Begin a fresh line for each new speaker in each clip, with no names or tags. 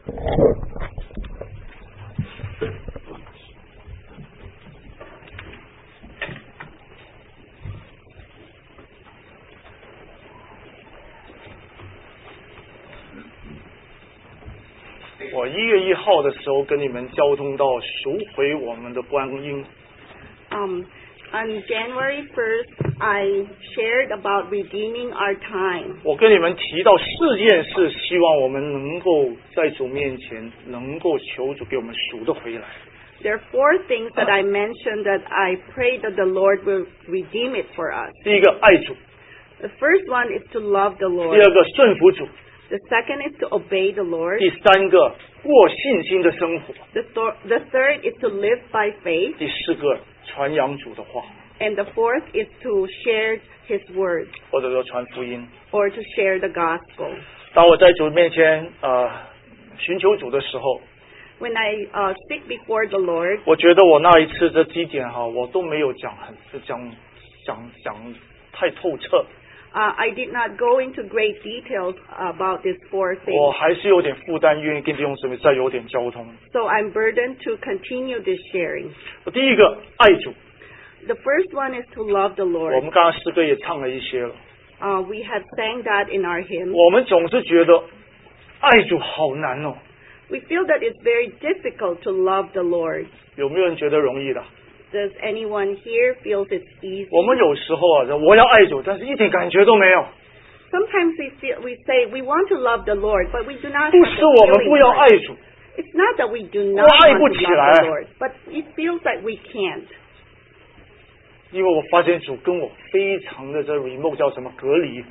我1月1号的时候跟你们交通到赎回我们的光阴。
On January 1st, I shared about redeeming our time.
我跟你们提到4件事，希望我们能够在主面前能够求主给我们赎得回来。
There are 4 things that I mentioned that I pray that the Lord will redeem it for us.
第一个，爱主。
The first one is to love the
第
Lord.
二个，顺服主。
The second is to obey the Lord.
第三个，过信心的生活。
The third is to live by faith.
第4个，传扬主的话。
And the fourth is to share His word
或者说传福音。
or to share the gospel.
当我在主面前寻求主的时候，
When I speak before the Lord,
我觉得我那一次这几点我都没有讲太透彻。
I did not go into great details about these 4 things.
我还是有点负担，愿意跟弟兄姊妹再有点交通。
So I'm burdened to continue this sharing.
第一个，爱主。
The first one is to love the
我
Lord.
们刚刚诗歌也唱了一些了。
We have sang that in our hymn.
我们总是觉得爱主好难哦。
We feel that it's very difficult to love the Lord.
有没有人觉得容易的？
Does anyone here feels it's easy?
我们有时候我要爱主，但是一点感觉都没有。
Sometimes we say we want to love the Lord, but we do not
不
have
是
the
我们
feeling
不要
for
爱
it.
主，
It's not that we do not
我爱
want
不
to
起
love
来。
the Lord, but it feels like we can't.
因为我发现主跟我非常的这 remote 叫什么隔离。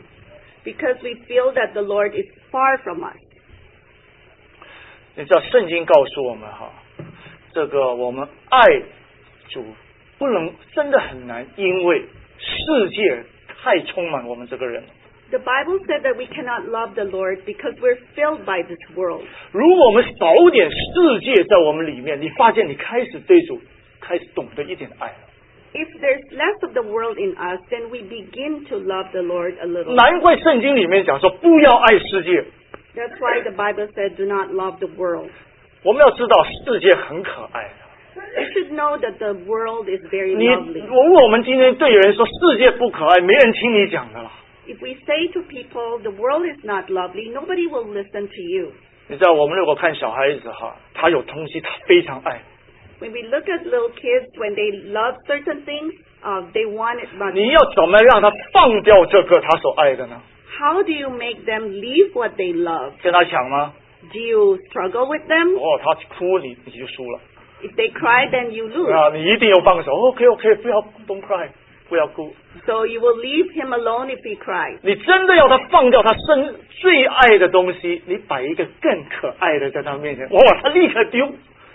Because we feel that the Lord is far from us.
你知道圣经告诉我们这个我们爱主不能真的很难，因为世界太充满我们这个人。
The Bible said that we cannot love the Lord because we're filled by this world.
如果我们少点世界在我们里面，你发现你开始对主开始懂得一点爱了。
If there's less of the world in us, then we begin to love the Lord a little.
难怪圣经里面讲说不要爱世界。
That's why the Bible said, do not love the world.
我们要知道世界很可爱。
You should know that the world is very
你
lovely.
如果我们今天对人说世界不可爱，没人听你讲的了。
If we say to people, the world is not lovely, nobody will listen to you.
你知道我们如果看小孩子他有东西他非常爱。
When we look at little kids, when they love certain things, they want it much.
你要怎么让他放掉这个他所爱的呢？
How do you make them leave what they love?
跟他抢吗？
Do you struggle with them?
他哭你就输了。
If they cry, then you lose.
你一定要放手。OK， 不要 don't cry， 不要哭。
So you will leave him alone if he cries.
你真的要他放掉他最爱的东西，你摆一个更可爱的在他面前，他立刻丢。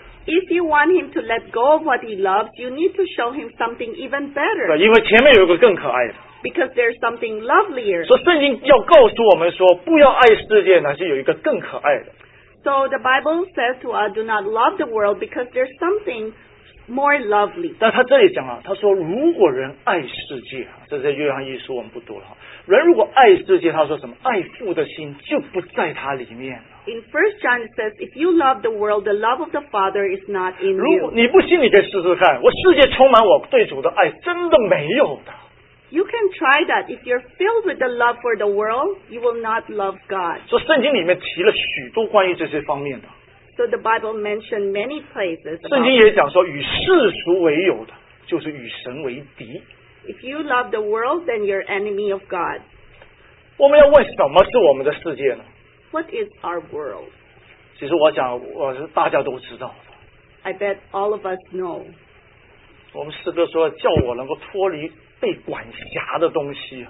If you want him to let go of what he loves, you need to show him something even better.
因为前面有一个更可爱的。
Because there's something lovelier.
所以圣经要告诉我们说，不要爱世界，乃是有一个更可爱的。
So the Bible says to us, do not love the world because there's something more lovely.
但他这里讲他说如果人爱世界，这在约翰一书我们不读了。人如果爱世界，他说什么？爱父的心就不在他里面了。
In 1 John it says, if you love the world, the love of the Father is not in
如果
you.
你不信，你可以试试看。我世界充满我对主的爱，真的没有的。
You can try that. If you're filled with the love for the world, you will not love God.
所以圣经里面提了许多关于这些方面的。
So the Bible mentioned many places
圣经
about
也讲说，与世俗为友的，就是与神为敌。
if you love the world, then you're enemy of God.
我们要问什么是我们的世界呢？
What is our world?
其实我想，大家都知道的。
I bet all of us know.
我们诗歌说，叫我能够脱离被管辖的东西。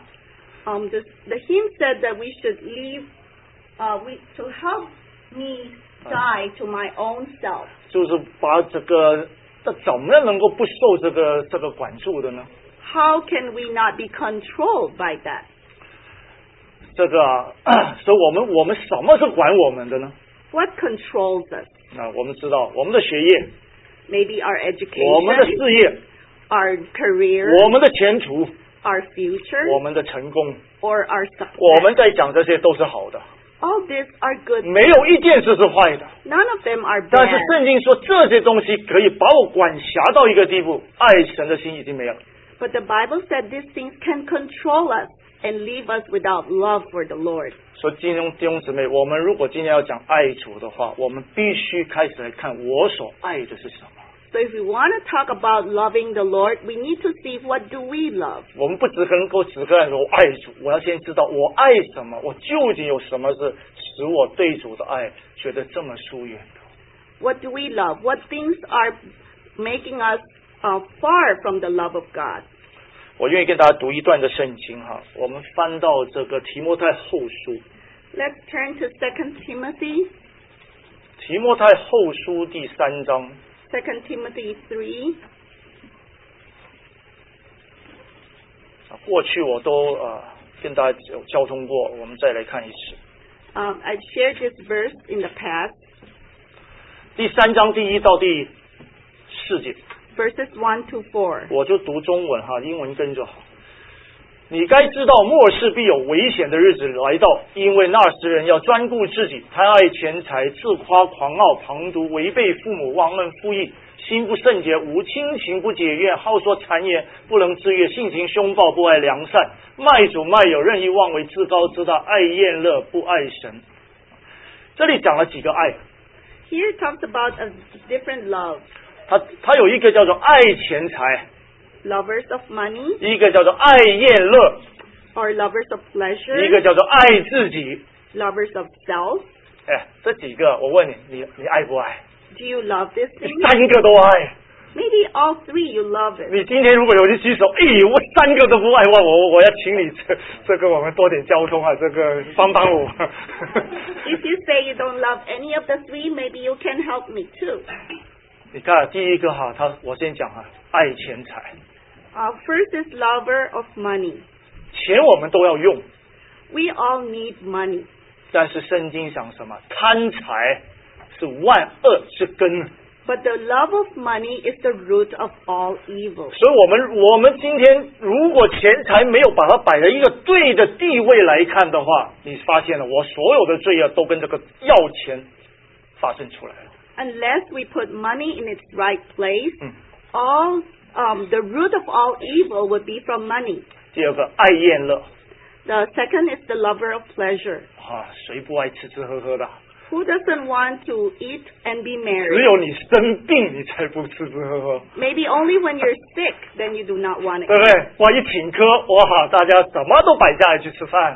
The hymn said that we should leave, to help me die to my own self.
就是把这怎么样能够不受这个管束的呢？
How can we not be controlled by that?
所以我们什么是管我们的呢？
What controls us?
我们知道我们的学业，
Maybe our
我们的
education,
事业，
our career,
我们的前途，
our future,
我们的成功，
or our
我
success,
们在讲这些都是好的。
All these are good.
没有一件事是坏的。
None of them are
但是
bad.
圣经说这些东西可以把我管辖到一个地步，爱神的心已经没有了。
But the Bible said these things can control us and leave us without love for the Lord.
所以弟兄姊妹，我们如果今天要讲爱主的话，我们必须开始来看我所爱的是什么。
So if we want to talk about loving the Lord, we need to see what do we love.
我们不只能够只看说我爱主，我要先知道我爱什么，我究竟有什么是使我对主的爱觉得这么疏远的。
What do we love? What things are making us far from the love of God?
我愿意跟大家读一段的圣经哈，我们翻到这个提摩太后书，
Let's turn to 2 Timothy,
提摩太后书第3章。
2 Timothy 3.
过去我都跟大家有交通过，我们再来看一次。
I've shared this verse in the past,
第3章第1到第4节，
verses 1 to 4.
我就读中文哈，英文跟着好。你该知道末世必有危险的日子来到，因为那时人要专顾自己，贪爱钱财，自夸狂傲，旁毒，违背父母，忘恩负义，心不圣洁，无亲情，不解怨，好说谗言，不能自悦，性情凶暴，不爱良善，卖主卖友，任意妄为，自高自大，爱厌乐，不爱神。这里讲了几个爱，
Here it talks about a different love.
它有一个叫做爱钱财，
Lovers of money
一个叫做爱厌乐，
or lovers of
一
pleasure,
个叫做爱自己。
lovers of self.
哎，这几个我问你爱不爱？
Do you love this
你
thing?
3个都爱。
Maybe all three you love it.
你今天如果有去举手，我3个都不爱，我要请你这个我们多点交通啊，这个帮帮我。
If you say you don't love any of the three, maybe you can help me too.
你看第一个哈，我先讲哈，爱钱财，
First is lover of money.
钱我们都要用，
We all need money.
但是圣经讲什么？贪财是万恶之根。
But the love of money is the root of all evil.
所以我们今天如果钱财没有把它摆在一个对的地位来看的话，你发现了我所有的罪恶都跟这个要钱发生出来了。
Unless we put money in its right place, all the root of all evil would be from money.
第二个爱厌乐
The second is the lover of pleasure.
谁不爱吃吃喝喝的？
Who doesn't want to eat and be
只
merry?
有你生病，你才不吃吃喝喝，
Maybe only when you're sick, then you do not want
对
it.
不对？哇，一请客，哇，大家什么都摆下来去吃饭。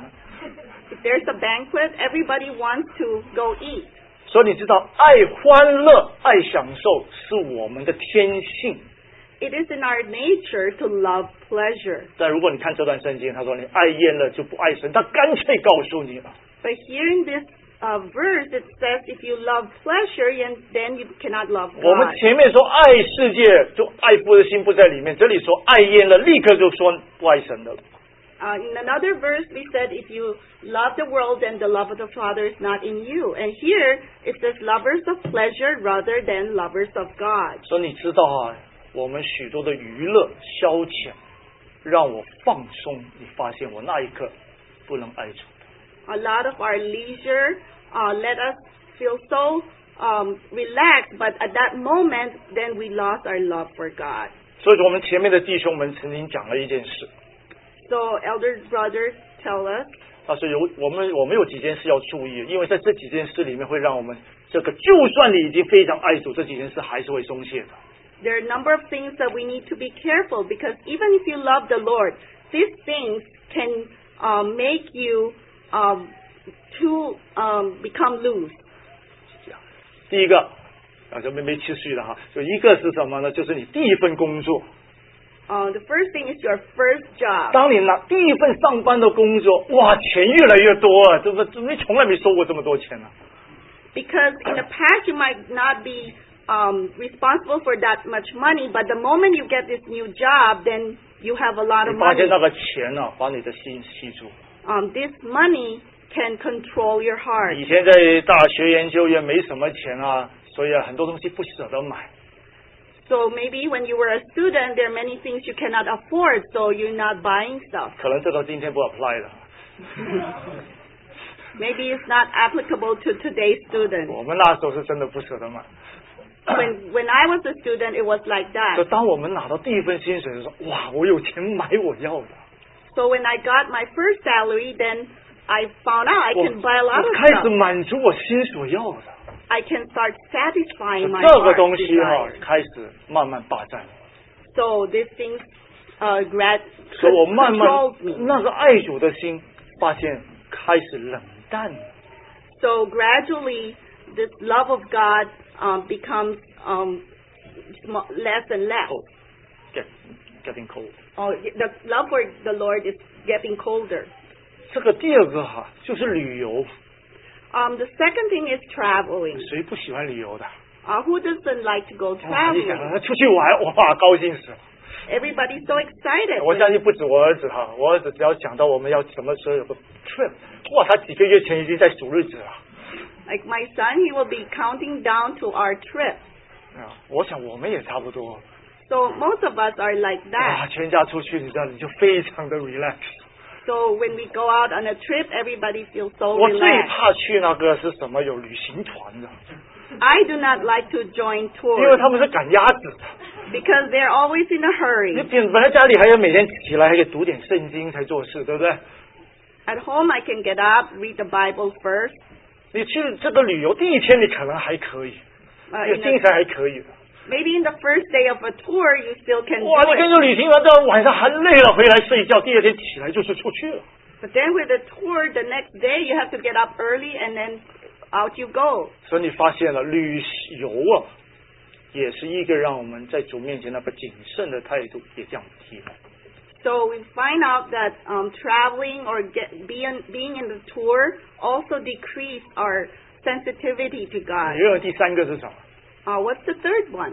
If there's a banquet, everybody wants to go eat.
所以你知道，爱欢乐、爱享受是我们的天性。
It is in our nature to love pleasure.
但如果你看这段圣经，他说你爱厌乐就不爱神，他干脆告诉你了。
But here in this verse, it says if you love pleasure, then you cannot love
我们
God.
前面说爱世界，就爱父的心不在里面。这里说爱厌乐，立刻就说不爱神的了。
In another verse, we said if you love the world, then the love of the Father is not in you. And here, it says lovers of pleasure rather than lovers of God.
所以你知道啊，我们许多的娱乐消遣，让我放松。你发现我那一刻不能爱主。
A lot of our leisure let us feel so relaxed, but at that moment, then we lost our love for God.
所以我们前面的弟兄们曾经讲了一件事，
So elder brothers tell us
他说我们有几件事要注意，因为在这几件事里面会让我们这个，就算你已经非常爱主，这几件事还是会松懈的。
there are a number of things that we need to be careful because even if you love the Lord, these things can make you to become loose.
第一个，就没持续的哈，就一个是什么呢？就是你第一份工作。
The first thing is your first job.
当你拿第一份上班的工作，哇，钱越来越多啊！怎么从来没收过这么多钱呢、
Because in the past you might not be responsible for that much money, but the moment you get this new job, then you have a lot of
你发现
money.
那个钱啊，把你的心吸住。
This money can control your heart.
以前在大学研究院没什么钱啊，所以很多东西不舍得买。
So maybe when you were a student, there are many things you cannot afford, so you're not buying stuff.
可能这个今天不 apply 了。
Maybe it's not applicable to today's students.
我们那时候是真的不舍得买。
When I was a student, it was like
所以
that.
当我们拿到第一份薪水的时候，哇，我有钱买我要的。
So when I got my first salary, then I found out I
我
can buy a lot
我
of
开始
stuff.
满足我心所要的。
I can start satisfying my
这个
heart
东西哈
desire.
开始慢慢霸占我，
So these things grad
所以我慢慢
controlled me.
那个爱主的心发现开始冷淡了。
So gradually, this love of God becomes less and less.
cold, getting cold。
The love for the Lord is getting colder.
这个第二个哈就是旅游，
The second thing is traveling.
谁不喜欢旅游的？
Who doesn't like to go
哇，一想
traveling?
出去玩，哇，高兴死了。
Everybody's so excited.
我相信不止我儿子哈，我儿子只要讲到我们要什么时候有个 trip， 哇，他几个月前已经在数日子了。
Like my son, he will be counting down to our trip.
我想我们也差不多。
So most of us are like
哇，
that.
全家出去，你知道你就非常的 relax。
So when we go out on a trip, everybody feels so
我最
relaxed.
怕去那个是什么有旅行团的，
I do not like to join
因为
tours
他们是赶鸭子的。
because they're always in a
你
hurry.
本来家里还要每天起来还可以读点圣经才做事，对不对？
At home, I can get up, read the Bible first.
你去这个旅游第一天你可能还可以， 有
In
精神还可以的。
maybe in the first day of a tour, you still can
哇，
do
你跟
it.
着旅行完到晚上还累了，回来睡觉，第二天起来就是出去了。
But then with a tour, the next day you have to get up early and then out you go.
所以你发现了旅游啊，也是一个让我们在主面前那个谨慎的态度也降低了。
So we find out that traveling or being in the tour also decrease our sensitivity to God.
你认为第三个是什么？
What's the third one?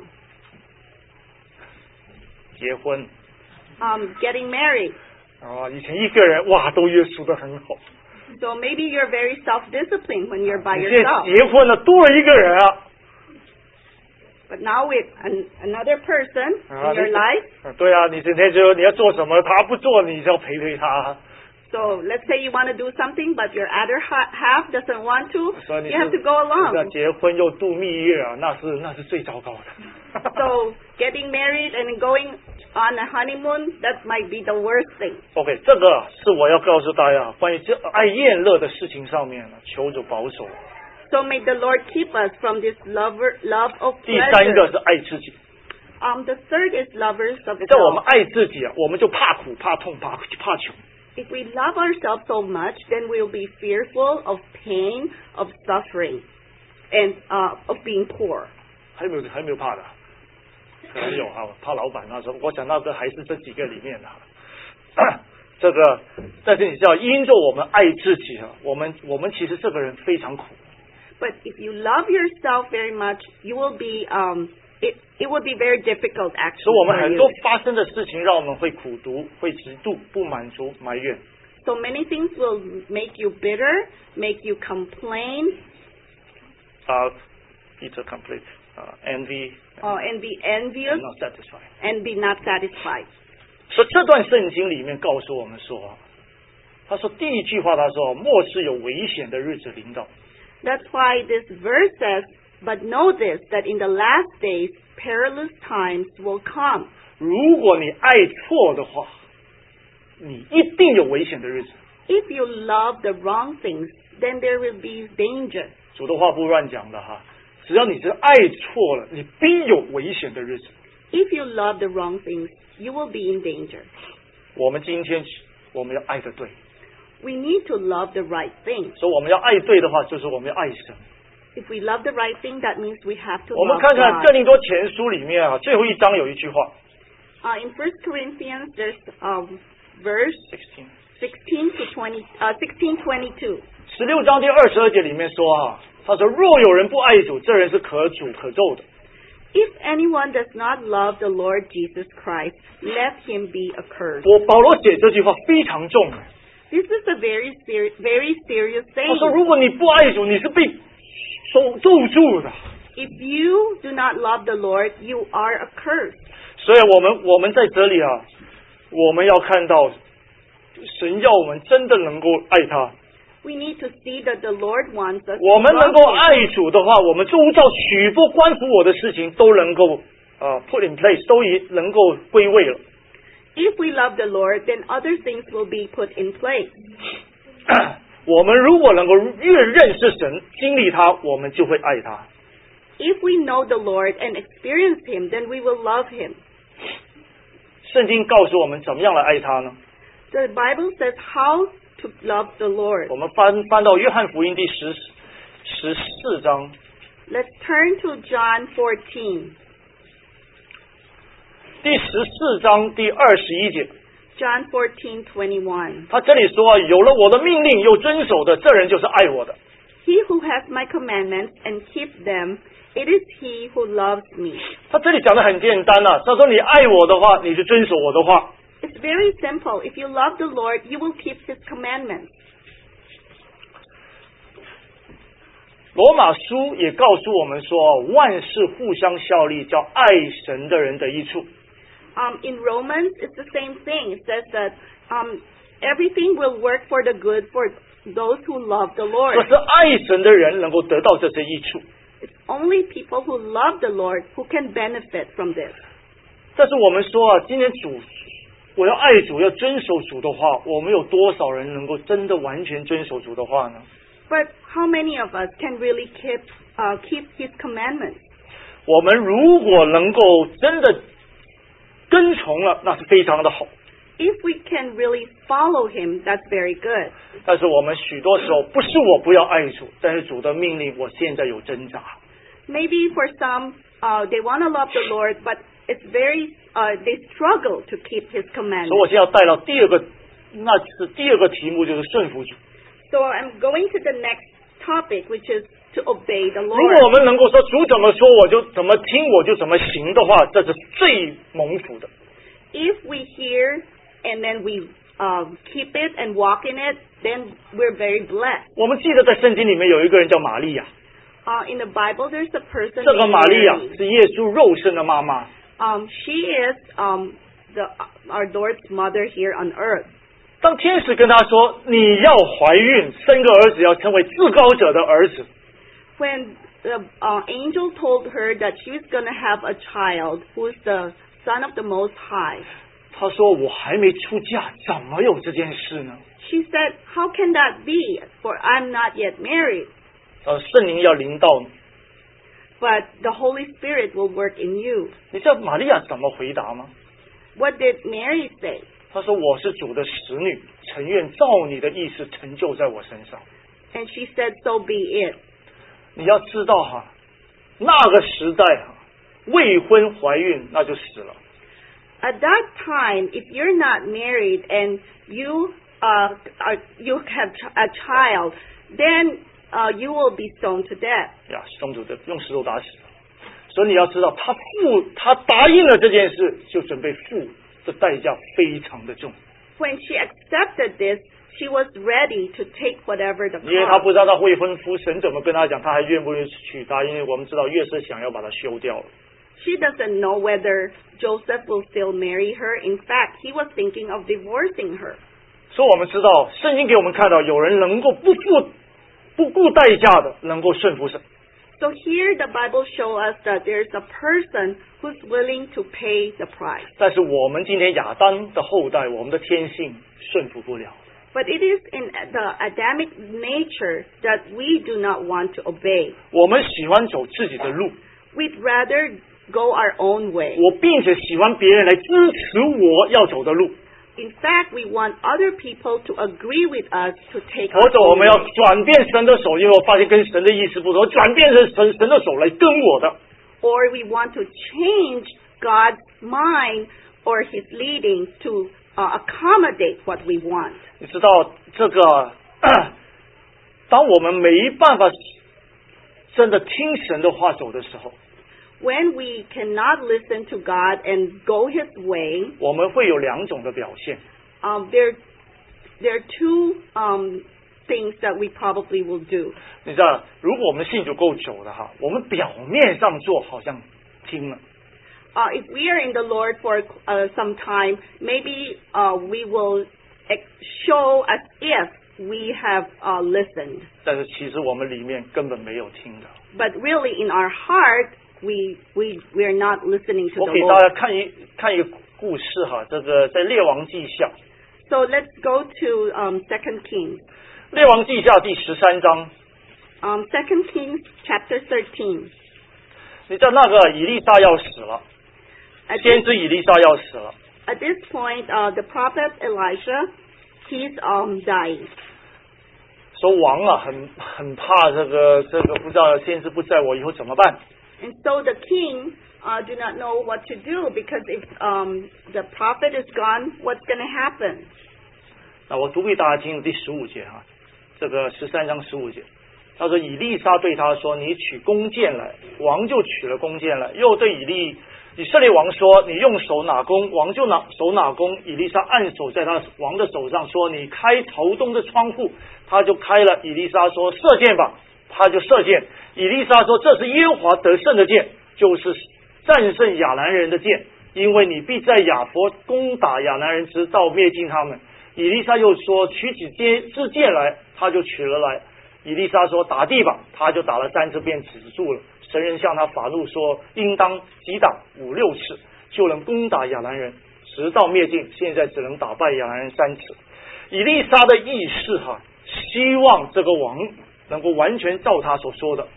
结婚
Getting married.
啊，以前一个人哇都约束得很好，
So maybe you're very self-disciplined when you're by
你现在
yourself.
结婚了多了一个人啊，
But now with another person
啊
in your life,
对啊，你今天就你要做什么，他不做，你就要陪陪他。
so let's say you want to do something, but your other half doesn't want to,
所以你
you have to go
是
along.
结婚又度蜜月啊，那是最糟糕的。
So getting married and going on a honeymoon, that might be the worst thing.
OK， 这个是我要告诉大家关于这爱宴乐的事情上面呢，求主保守。
So may the Lord keep us from this love of
第三个
pleasure.
是爱自己，
The third is lovers of
在我们
self.
爱自己啊，我们就怕苦、怕痛、怕穷。
If we love ourselves so much, then we'll be fearful of pain, of suffering, and of being poor.
还有没有怕的？可能有啊，怕老板那时候，我想到的还是这几个里面的。这个，但是你知道，因着我们爱自己啊，我们其实这个人非常苦。
But if you love yourself very much, you will be it will be very difficult
所
actually
以我们
for
很
you.
多发生的事情让我们会苦读、会嫉妒、不满足、埋怨。
So many things will make you bitter, make you complain,
Peter complete envy
and be envious,
not satisfied。
and be not satisfied.
所以这段圣经里面告诉我们说，他说第一句话他说末世有危险的日子临到。
That's why this verse says, "But know this, that in the last days perilous times will come."
如果你爱错的话，你一定有危险的日子。
If you love the wrong things, then there will be danger.
主的话不乱讲的哈，只要你是爱错了，你必有危险的日子。
If you love the wrong things, you will be in danger.
我们今天我们要爱的对，
We need to love the right thing.
所以我们要爱对的话，就是我们要爱神。
If we love the right thing, that means we have to
我们
love
看看
God.
哥林多前书里面啊，最后一章有一句话
In 1 Corinthians, there's verse
16
16:22.
16章第22节里面说啊，他说若有人不爱主，这人是可诅可咒的。
If anyone does not love the Lord Jesus Christ, let him be accursed.
保罗写这句话非常重，
This is a very serious
他说
saying.
如果你不爱主，你是被咒住的。
If you do not love the Lord, you are accursed.
所以我们在这里啊，我们要看到神要我们真的能够爱他，
We need to see that the Lord wants us
我
to
们能
love
够
Him.
爱主的话，我们周遭许多关乎我的事情都能够put in place， 都能够归位了。
If we love the Lord, then other things will be put in place.
我们如果能够越认识神，经历他，我们就会爱他。
If we know the Lord and experience Him, then we will love Him.
圣经告诉我们怎么样来爱他呢？
The Bible says how to love the Lord.
我们翻到约翰福音第14章，
Let's turn to John 14.
第14章第21节，
John 14:21.
他这里说，有了我的命令又遵守的，这人就是爱我的。
He who has my commandments and keeps them, it is he who loves me.
他这里讲的很简单啊，他说你爱我的话，你就遵守我的话。
It's very simple. If you love the Lord, you will keep His commandments.
罗马书也告诉我们说，万事互相效力，叫爱神的人得益处。
In Romans, it's the same thing. It says that everything will work for the good for those who love the Lord.
可是爱神的人能够得到这些益处。
It's only people who love the Lord who can benefit from this.
但是我们说啊，今天我要爱主，要遵守主的话，我们有多少人能够真的完全遵守主的话呢？
But how many of us can really keep His commandments?
我们如果能够真的跟从了，那是非常的好。
If we can really follow Him, that's very good.
但是我们许多时候不是我不要爱主，但是主的命令我现在有挣扎。
Maybe for some, they want to love the Lord, but it's they struggle to keep His
所以
commandments.
我现在要带到第二个题目，就是顺服主。
So I'm going to the next topic, which is to obey the
如果
Lord.
我们能够说主怎么说我就怎么听，我就怎么行的话，这是最蒙福的。
If we hear and then we keep it and walk in it, then we're very blessed.
我们记得在圣经里面有一个人叫玛利亚，
In the Bible, there's a person
这个
named
玛利亚
Mary.
是耶稣肉身的妈妈。
She is our Lord's mother here on earth.
当天使跟她说你要怀孕，生个儿子，要成为至高者的儿子，
When the angel told her that she was going to have a child who's the son of the Most High,
她说我还没出嫁，怎么有这件事呢？
she said, "How can that be? For I'm not yet married."
圣灵要临到你。
But the Holy Spirit will work in you.
你知道玛利亚怎么回答吗？
What did Mary say?
她说我是主的使女，诚愿照你的意思成就在我身上。
And she said, "So be it."
你要知道哈，那个时代哈，未婚怀孕那就死了。
At that time, if you're not married and you have a child, then you will be stoned to death.
呀，宗主的用石头打死了。所以你要知道，他答应了这件事，就准备付的代价非常的重。
When she accepted this, she was ready to take whatever the
因为他
cost.
不知道他未婚夫神怎么跟他讲，他还愿不愿意娶她？因为我们知道约瑟想要把她休掉了。
She doesn't know whether Joseph will still marry her. In fact, he was thinking of divorcing her.
所以我们知道，圣经给我们看到，有人能够不顾代价的，能够顺服神。
So here the Bible shows us that there's a person who's willing to pay the price.
但是我们今天亚当的后代，我们的天性顺服不了。
But it is in the Adamic nature that we do not want to obey.
我们喜欢走自己的路，
We'd rather go our own way.
我并且喜欢别人来支持我要走的路，
In fact, we want other people to agree with us to take
或
our
者我
own
们要
way.
转变神的手，因为我发现跟神的意思不同，转变成神的手来跟我的。
Or we want to change God's mind or His leading to accommodate what we want.
你知道这个，当我们没办法真的听神的话走的时候，
When we cannot listen to God and go His way,
我们会有两种的表现。
there are two things that we probably will do.
你知道，如果我们信主够久的哈，我们表面上做好像听了，
If we are in the Lord for some time, maybe we will show as if we have listened.
但是其实我们里面根本没有听的。
But really, in our heart, we are not listening to
我
the
给大
Lord.
家看一个故事哈，这个在列王记下，
So let's go to 2 Kings.
列王记下第13章，
2 Kings chapter 13.
你知道那个以利沙要死了，
At
先
this,
知以利沙要死了，
at this point, the prophet Elisha, he's dying.
说王啊很怕这个不知道先知不在我以后怎么办？
And so the king do not know what to do, because if the prophet is gone, what's going to happen?
那我读给大家听第15节哈，这个13章15节，他说以利沙对他说：“你取弓箭来。”王就取了弓箭来，又对以色列王说：“你用手拿弓。”王就手拿弓。以利沙按手在他王的手上说：“你开朝东的窗户。”他就开了。以利沙说：“射箭吧。”他就射箭。以利沙说：“这是耶和华得胜的箭，就是战胜亚兰人的箭，因为你必在亚佛攻打亚兰人，直到灭尽他们。”以利沙又说：“取起支箭来。”他就取了来。以利沙说：“打地吧。”他就打了3次，便止住了。神人向他发怒说：“应当击打5、6次，就能攻打亚兰人，直到灭尽。现在只能打败亚兰人3次。”以利沙的意思希望这个王能够完全照他所说的。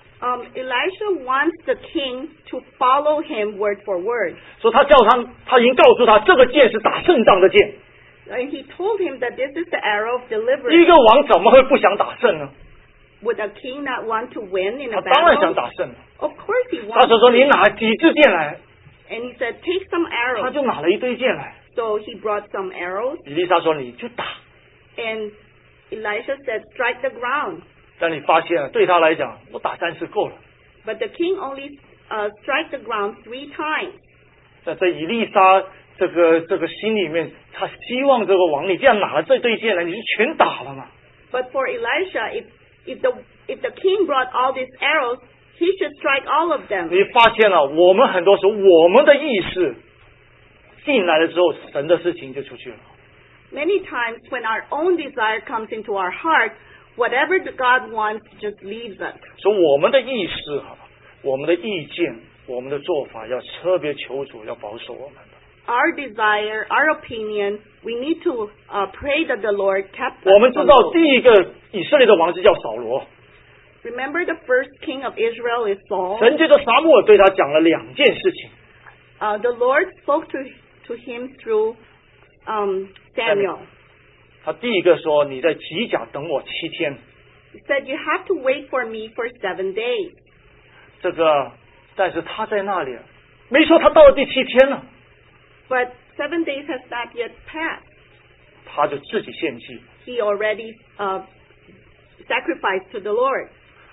Elisha wants the king to follow him word for word.
说他已经告诉他，这个箭是打胜仗的箭。
And he told him that this is the arrow of
一
deliverance.
个王怎么会不想打胜呢？
Would a king not want to win in
他
a
当然想
battle?
打胜了。
Of course he
他
wants
就说：“你
to.
拿几支箭来。”
And he said, take some
他
arrows.
就拿了一堆箭来。
So he brought some arrows.
以利沙说：“你就打。”
And Elisha said, strike the ground.
但你发现了，对他来讲，我打3次够了。
But the king only strike the ground 3 times.
那在以利沙这个心里面，他希望这个王，你这样拿了这堆箭来，你就全打了嘛。
But for Elisha, if the king brought all these arrows, he should strike all of them.
你发现了，我们很多时候我们的意识进来了之后，神的事情就出去了。
Many times when our own desire comes into our heart, whatever God wants just leaves us.
所以我们的意识我们的意见，我们的做法，要特别求主要保守我们的。
Our desire, our opinion, we need to pray that the Lord kept us
我们知
from
道
those.
第一个以色列的王是叫扫罗，
Remember the first king of Israel is Saul.
神借着撒母耳对他讲了2件事情。
The Lord spoke to him through Samuel.
他第一个说：“你在吉甲等我7天。”
He said, you have to wait for me for 7 days.
但是他在那里，没说他到了第7天了，
But 7 days has not yet passed.
他就自己献祭。
He already sacrificed to the Lord.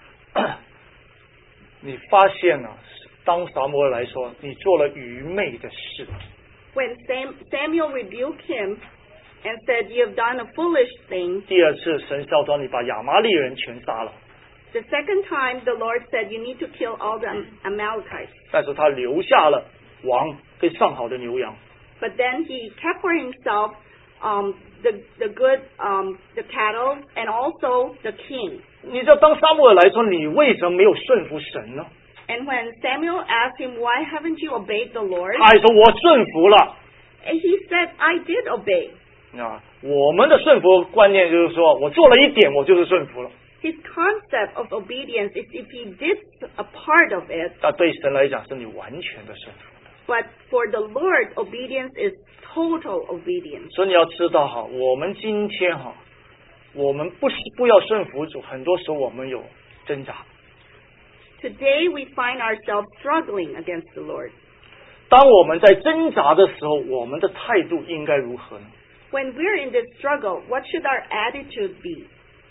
你发现了，当撒母耳来说，你做了愚昧的事。
When Samuel rebuked him and said, you have done a foolish thing.
第2次，神叫他你把亚玛利人全杀了，
The second time, the Lord said, you need to kill all the Amalekites.
但是他留下了王跟上好的牛羊。
But then he kept for himself the good, the cattle, and also the king.
你知道，当撒母耳来说，你为什么没有顺服神呢？
And when Samuel asked him, why haven't you obeyed the Lord?
他还说我顺服了。
And he said, I did obey.
我们的顺服观念就是说，我做了一点，我就是顺服了。
His concept of obedience is if he did a part of it,
但对神来讲，是你完全的顺服。
but for the Lord, obedience is total obedience.
所以你要知道我们今天我们不要顺服主，很多时候我们有挣扎。
Today we find ourselves struggling against the Lord.
当我们在挣扎的时候，我们的态度应该如何呢？
When we're in this struggle, what should our attitude be?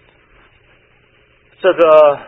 这个，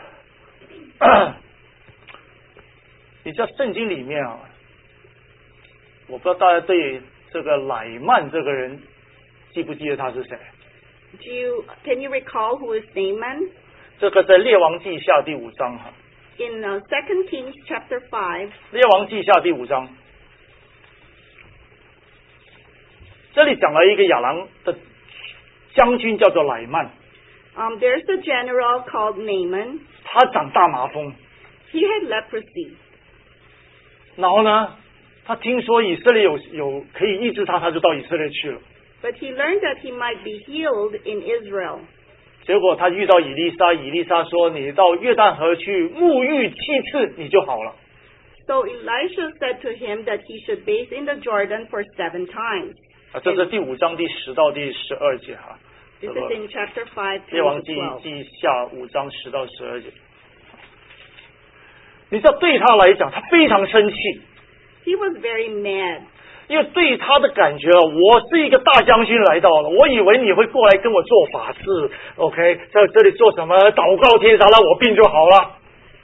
你知道圣经里面我不知道大家对这个乃曼这个人记不记得他是谁？
Can you recall who is Naaman?
这个在列王记下第5章
In 2 Kings chapter 5,
列王记下第5章，这里讲了一个亚兰的将军叫做乃曼，
There's a general called Naaman.
他长大麻风，
He had leprosy.
然后呢，他听说以色列有可以医治他，他就到以色列去了。
But he learned that he might be healed in Israel.
结果他遇到以利沙，以利沙说：“你到约旦河去沐浴7次，你就好了。”
So Elisha said to him that he should bathe in the Jordan for 7 times.
这是第5章第10到第12节哈。
This is in chapter 5,
列王
10
记
to 12.
记下5章10到12节。你知道对他来讲，他非常生气，
He was very mad.
因为对他的感觉，我是一个大将军来到了，我以为你会过来跟我做法事 ，OK， 在这里做什么祷告天上，让我病就好了。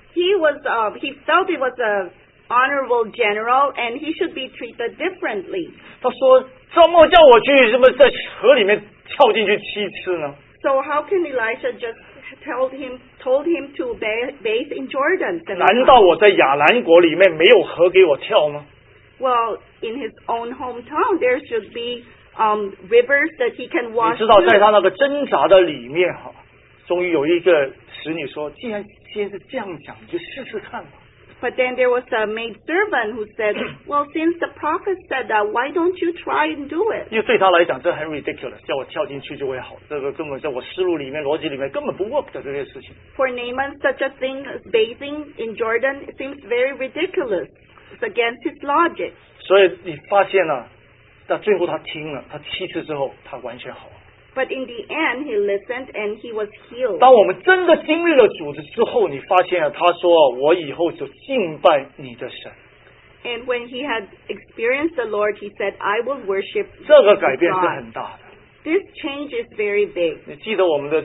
He felt it was a honorable general and he should be treated differently.
他说：“怎么叫我去什么在河里面跳进去7次呢？
So how can Elisha just told him to bathe in Jordan 7
难道
times?
我在亚兰国里面没有河给我跳吗？”
Well, in his own hometown, there should be rivers that he can
你
wash
知道，在
through.
他那个挣扎的里面哈，终于有一个使女说：“既然先是这样讲，你就试试看吧。”
But then there was a maidservant who said, well, since the prophet said that, why don't you try and do it?
因为对他来讲，这很 ridiculous， 叫我跳进去就会好，这个根本在我思路里面、逻辑里面根本不 work 的这些事情。
For Naaman, such a thing as bathing in Jordan seems very ridiculous. It's against his logic.
所以你发现了，到最后他听了，他7次之后，他完全好了。
But in the end, he listened and he was healed.
当我们真的经历了主之后，你发现了，他说：“我以后就敬拜你的神。”
And when he had experienced the Lord, he said, I will worship
这个改变是
God.
很大的。
This change is very big.
你记得我们的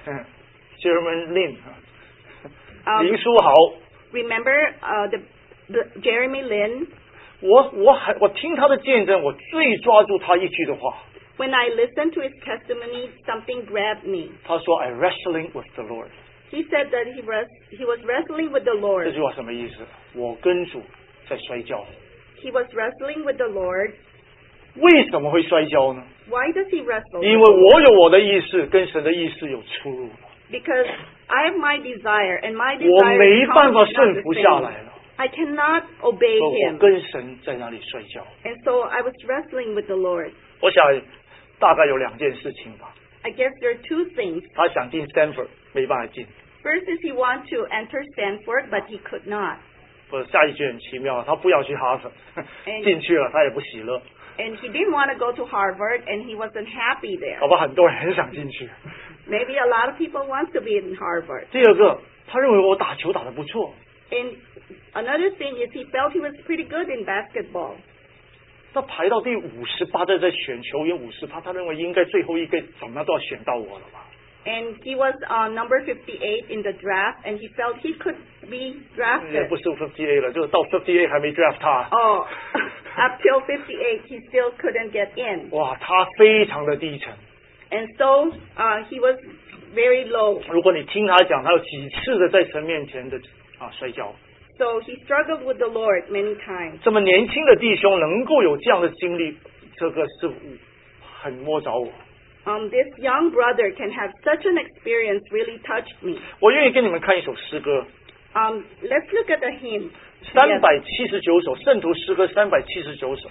German Lin 林书豪，
Remember the Jeremy Lin?
我听他的见证，我最抓住他一句的话。
When I listened to his testimony, something grabbed me.
他说 ：“I wrestling with the Lord。”
He said that he was wrestling with the
这
Lord.
句话什么意思？我跟主在摔跤。
He was wrestling with the Lord.
为什么会摔跤呢？
Why does he wrestle?
因为我有我的意识，跟神的意识有出入。
Because I have my desire, and my
我
desire
没
is
办法
not
顺
the
服下
same.
来了，
I cannot obey
所以我
him.
跟神在那里摔跤。
And so I was wrestling with the Lord.
我想大概有2件事情吧。
I guess there are 2 things.
他想进 Stanford， 没办法进。
First is he wanted to enter Stanford, but he could not.
下一句很奇妙，他不要去哈佛，进去了他也不喜乐。
And he didn't want to go to Harvard, and he wasn't happy there.
好吧，很多人很想进去。
Maybe a lot of people want to be in Harvard.
第二个，他认为我打球打得不错，
And another thing is he felt he was pretty good in basketball.
他排到第58，在选球员50%，他认为应该最后一个怎么都要选到我了吧。
And he was number 58 in the draft, and he felt he could be
也
drafted.
不是58了，就是到58还没 draft 他。
Oh, up till 58, he still couldn't get in.
哇，他非常的低沉。
And so he was very low.
如果你听他讲，他有几次的在神面前的摔跤。
So he struggled with the Lord many times.
这么年轻的弟兄能够有这样的经历，这个是很摸着我。
This young brother can have such an experience really touched me.
我愿意跟你们看一首诗歌，
Let's look at the hymn.
379首圣徒诗歌379首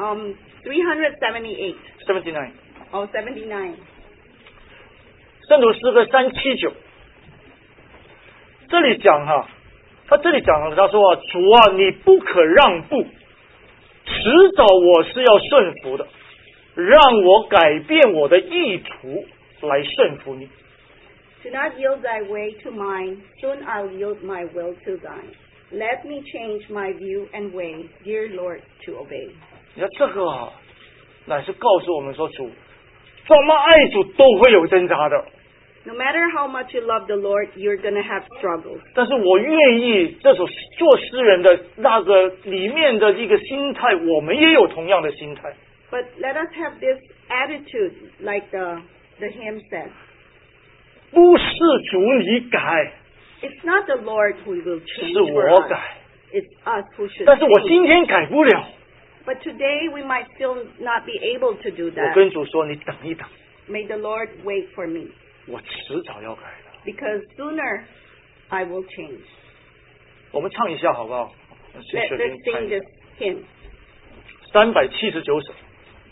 378.
，79。
Oh, 79.
圣徒诗歌379，这里讲他这里讲他说主啊，你不可让步，迟早我是要顺服的，让我改变我的意图来顺服你。
Do not yield thy way to mine, soon I'll yield my will to thine. Let me change my view and way, dear Lord, to obey.
你看这个乃是告诉我们说，主怎么爱主都会有挣扎的。
No matter how much you love the Lord, you're going to have struggles.
但是我愿意这首做诗人的那个里面的一个心态，我们也有同样的心态。
But let us have this attitude, like the hymn said.
不是主你改，
It's not the Lord who will
是
change for
我
us.
改。
It's us who should
但是我
change.
今天改不了，
But today we might still not be able to do
我
that.
跟主说，你等一等，
May the Lord wait for me,
我迟早要改的。
because sooner I will change.
我们唱一下好不好？
Let's sing this hymn.
379首。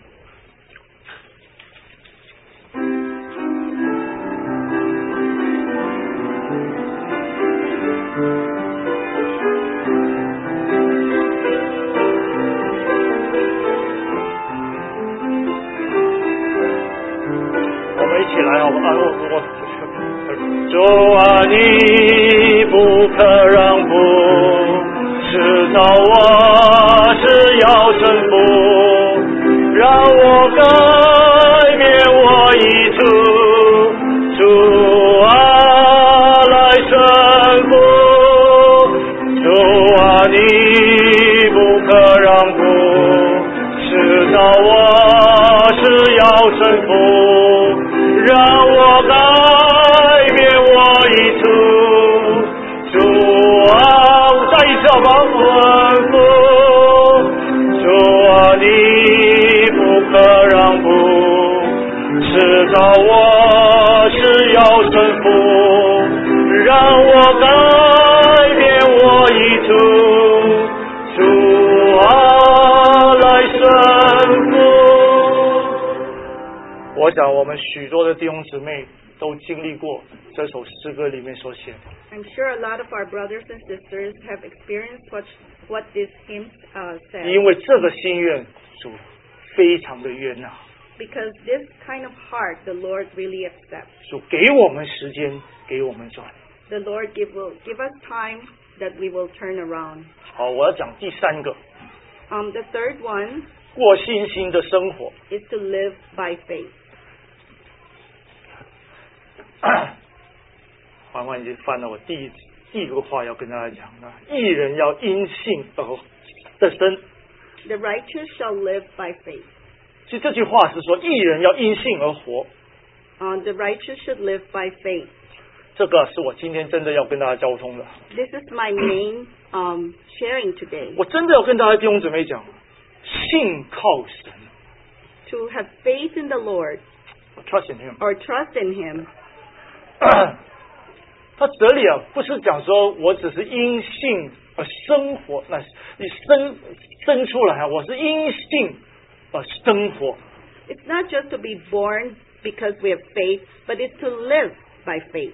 我们一起来好不好？主啊，你不可让步，迟早我是要征服，让我改变我意图，主啊来征服，主啊你不可让步，迟早我是要征服，让我改变我意图，主啊，再一次好不好？吩咐，主啊，你不可让步，迟早我是要征服，让我改变我意图，主啊，来征服。我想我们许多的弟兄姊妹都经历过这首诗歌里面所写的。
I'm sure a lot of our brothers and sisters have experienced what this hymn says.
因为这个心愿，主非常的悦纳，
Because this kind of heart, the Lord really accepts.
主给我们时间，给我们转。
The Lord will give us time that we will turn around.
好，我要讲第三个，
The third one
过信心的生活。
is to live by faith.
环环已经翻了我第一个话要跟大家讲了，义人要因信而的生。
The righteous shall live by faith.
其实这句话是说，义人要因信而活。
The righteous should live by faith.
这个是我今天真的要跟大家交通的。
This is my main sharing today.
我真的要跟大家弟兄姊妹讲，信靠神。
To have faith in the Lord
Trust in Him。
or trust in Him.
他这里啊，不是讲说我只是因信而生活，那你生出来啊，我是因信而生活。
It's not just to be born because we have faith, but it's to live by faith.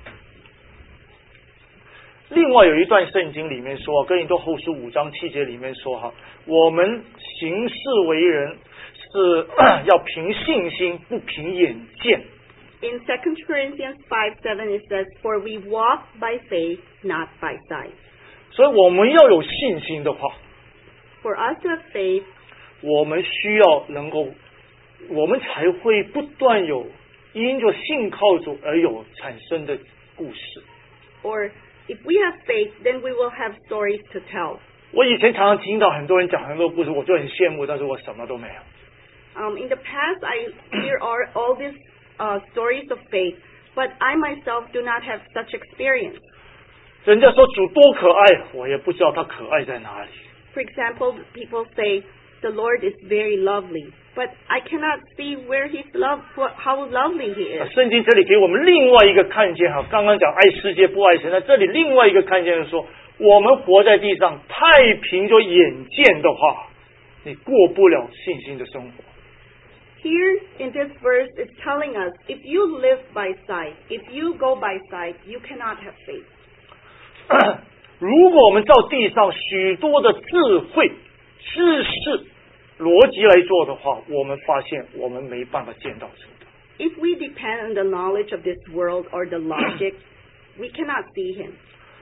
另外有一段圣经里面说，哥林多后书5章7节里面说哈，我们行事为人是要凭信心，不凭眼见。
In 2 Corinthians 5:7 it says, "For we walk by faith, not by sight."
所以我们要有信心的话，
For us to have faith,
我们需要能够，我们才会不断有因着信靠主而有产生的故事。
or if we have faith, then we will have stories to tell.
我以前常常听到很多人讲很多故事，我就很羡慕，但是我什么都没有。
In the past, I hear all these stories of faith, but I myself do not have such experience.
人家说主多可爱，我也不知道他可爱在哪里。
For example, people say the Lord is very lovely, but I cannot see where He's how lovely He is.
圣经这里给我们另外一个看见哈，刚刚讲爱世界不爱神，那这里另外一个看见是说，我们活在地上太凭着眼见的话，你过不了信心的生活。
Here in this verse, it's telling us, if you live by sight, if you go by sight, you cannot have faith.
如果我们照地上许多的智慧、知识、逻辑来做的话，我们发现我们没办法见到神。
If we depend on the knowledge of this world or the logic, we cannot see Him.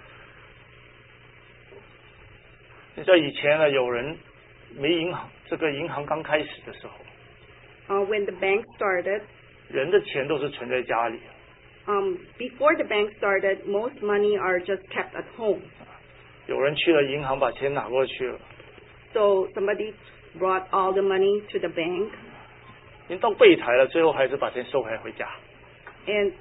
你知道以前呢，有人没银行，这个银行刚开始的时候，
When the bank started,
人的钱都是存在家里。
before the bank started, most money are just kept at home.
有人去了银行把钱拿过去了，
So somebody brought all the money to the bank,
您到柜台了，最后还是把钱收回家。
and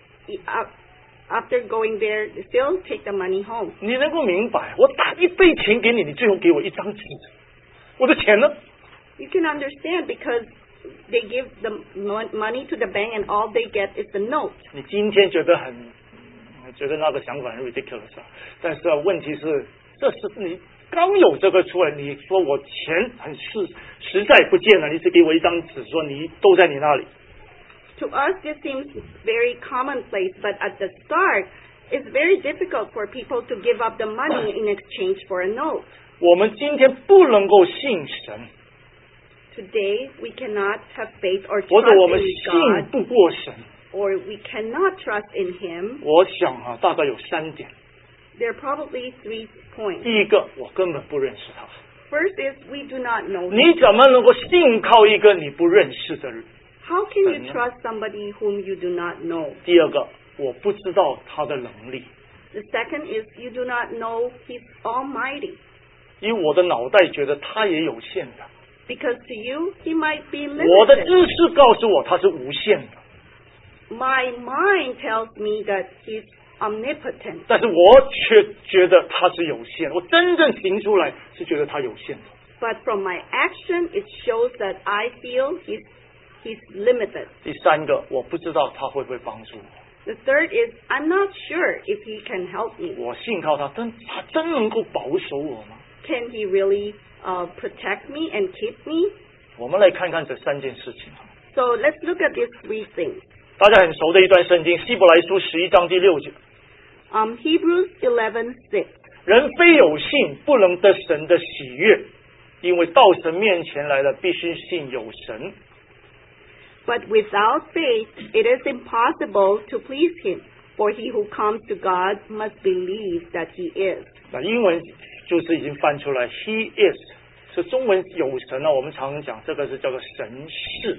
after going there, they still take the money home.
你能够明白，我打一杯钱给你，你最后给我一张纸，我的钱呢？
You can understand because they give the money to the bank and all they get is the note.
你今天觉得那个想法很 ridiculous 啊，但是问题是，这是你刚有这个出来，你说我钱很实在不见了，你只给我一张纸说你都在你那里。
To us, this seems very commonplace, but at the start, it's very difficult for people to give up the money in exchange for a note.
我们今天不能够信神。
Today, we cannot have faith or
或者
trust
我们
in
信
God,
不过神。
or we cannot trust in Him.
我想大概有3点。
There are probably 3 points.
第一个，我根本不认识他。
First is we do not know Him.
你怎么能够信靠一个你不认识的人？
How can you trust somebody whom you do not know?
第二个，我不知道他的能力。
The second is you do not know He's almighty.
因为我的脑袋觉得他也有限的，
Because to you, He might be
我的
limited.
知识告诉我他是无限的，
My mind tells me that He's omnipotent.
但是我却觉得他是有限。我真正行出来是觉得他有限的。
But from my action, it shows that I feel He's limited.
第三个，我不知道他会不会帮助我。
The third is I'm not sure if He can help me.
我信靠他，他真能够保守我吗？
Can He really protect me and keep me?
我们来看看这3件事情。
So let's look at these 3 things.
大家很熟的一段圣经，希伯来书11章第6节。
Hebrews 11:6.
人非有信，不能得神的喜悦，因为到神面前来了，必须信有神。
But without faith, it is impossible to please Him. For he who comes to God must believe that He is.
那英文就是已经翻出来 ，He is， 是中文有神呢。我们常讲这个是叫做神是。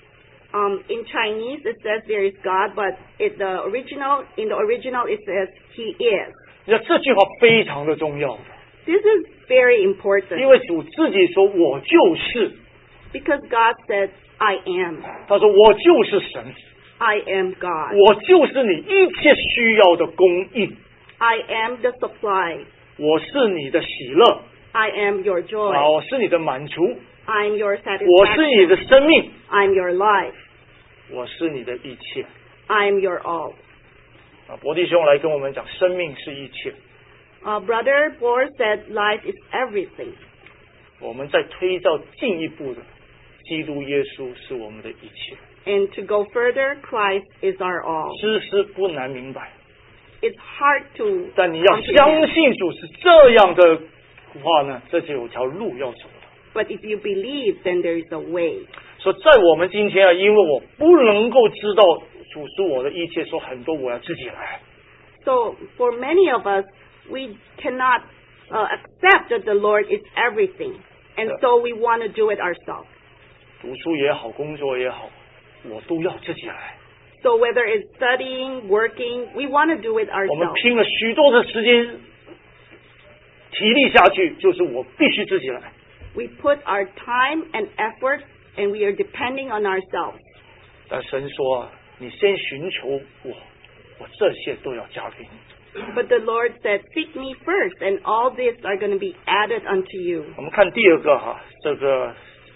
In Chinese it says there is God, but in the original it says He is.
那这句话非常的重要的，
This is very
因
important
为主自己说我就是，
because God said, I am.
他说我就是神，
I am God.
我就是你一切需要的供应，
I am the supply.
我是你的喜乐，
I am your joy.
我是你的满足，
I am your
我是你
satisfaction.
的生命，
I am your life.
我是你的一切。
I am your all.
伯弟兄来跟我们讲，生命是一切。
Brother Bohr said life is everything.
我们在推到进一步的，基督耶稣是我们的一切。
And to go further, Christ is our all.
知识不难明白，
It's hard to
但你要
comprehend.
相信主是这样的话呢，这就有条路要走的。
But if you believe, then there is a way.
说在我们今天因为我不能够知道主是我的一切，说很多我要自己来。
So for many of us, we cannot accept that the Lord is everything. And so we want to do it ourselves.
读书也好，工作也好，我都要自己来。
So whether it's studying, working, we want to do it
我们
ourselves.
拼了许多的时间、体力下去，就是我必须自己来。
We put our time and effort, and we are depending on ourselves.
但神说，你先寻求我，我这些都要加给你。
But the Lord said, seek me first, and all these are going to be added unto you.
我们看第二个这个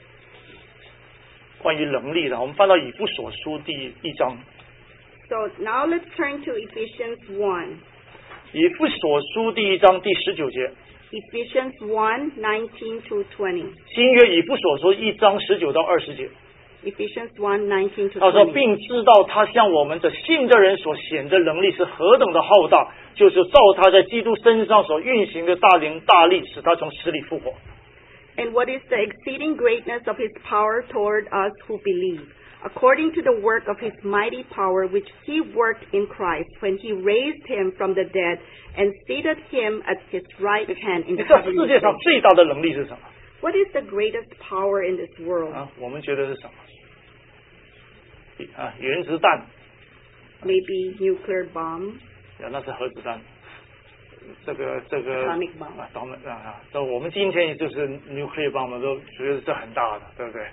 关于能力的，我们翻到以弗所书第1章。
So now let's turn to Ephesians 1.
以弗所书第1章第19节。
Ephesians 1:19 to 20.
新约以弗所书1章19到20节。
Ephesians 1:19 to
他说，
20.
并知道他向我们的信的人所显的能力是何等的浩大，就是照他在基督身上所运行的大灵大力，使他从死里复活。
And what is the exceeding greatness of His power toward us who believe, according to the work of His mighty power which He worked in Christ when He raised Him from the dead and seated Him at His right hand in
你
the
知道
heavenly
世界上
place.
最大的能力是什么？
What is the greatest power in this world?
我们觉得是什么？原子弹，
Maybe nuclear bomb,
那是核子弹。这个
atomic bomb.
这我们今天也就是 nuclear bomb 都觉得这很大的，对不对？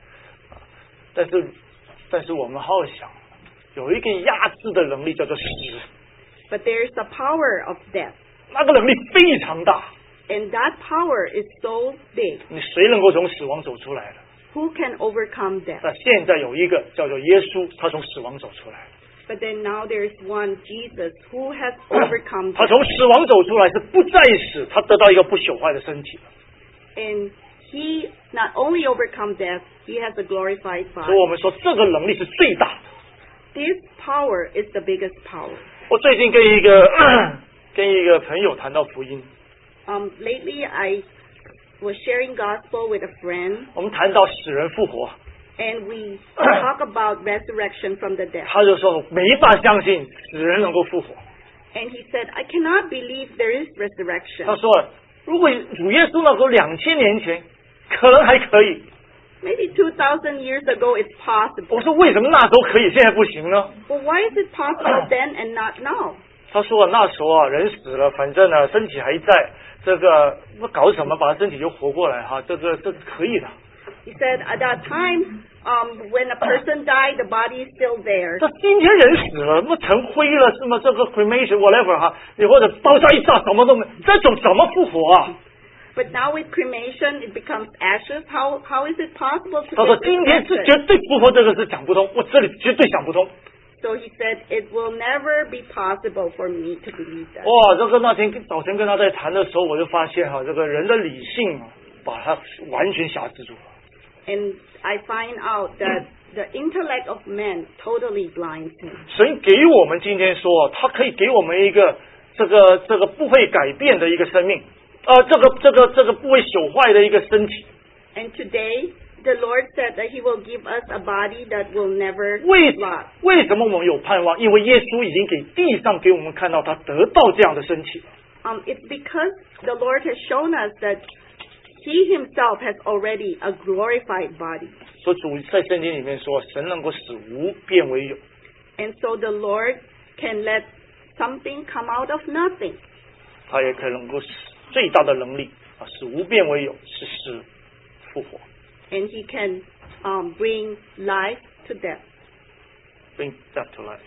但是我们好好想，有一个压制的能力叫做死，
But there's the power of death.
那个能力非常大。
And that power is so big.
你谁能够从死亡走出来的？
who can overcome death?
那现在有一个叫做耶稣，他从死亡走出来，
But then now there's one, Jesus, who has overcome
他
death.
从死亡走出来是不再死，他得到一个不朽坏的身体了。
And he not only overcome death, he has a glorified
所
body.
以我们说这个能力是最大的。
This power is the biggest power.
我最近跟一个朋友谈到福音，
Lately I was sharing gospel with a friend,
我们谈到死人复活，
and we talk about resurrection from the dead.
他就说没法相信死人能够复活。
And he said, I cannot believe there is resurrection.
他说，如果主耶稣那时候2000年前可能还可以，
Maybe 2,000 years ago it's possible.
我说为什么那时候可以，现在不行呢？
But why is it possible then and not now?
他说那时候人死了，反正呢身体还在，这个不搞什么，把身体就活过来哈，这个可以的。
He said at that time, when a person died, the body is still there.
这今天人死了，那成灰了，是吗？这个 cremation whatever 哈，你或者刀下一炸，什么都没，这种怎么复活啊？
But now with cremation, it becomes ashes. How is it possible to
他说
get
今天是
resurrected?
绝对复活，这个是讲不通，我这里绝对想不通。
So he said, it will never be possible for me to believe that.
哇，这个那天早晨跟他在谈的时候，我就发现这个人的理性把他完全辖制住了。
And I find out that the intellect of man totally blinds him.
神给我们今天说，他可以给我们一个这个不会改变的一个生命，这个不会朽坏的一个身体。
And today, the Lord said that He will give us a body that will never
为
rot.
什么我们有盼望？因为耶稣已经给地上给我们看到他得到这样的身体了。
It's because the Lord has shown us that He Himself has already a glorified body.
所以主在圣经里面说，神能够使无变为有。
And so the Lord can let something come out of nothing.
他也可能够使最大的能力使无变为有，是使复活。
And He can bring life to death.
Bring death to life.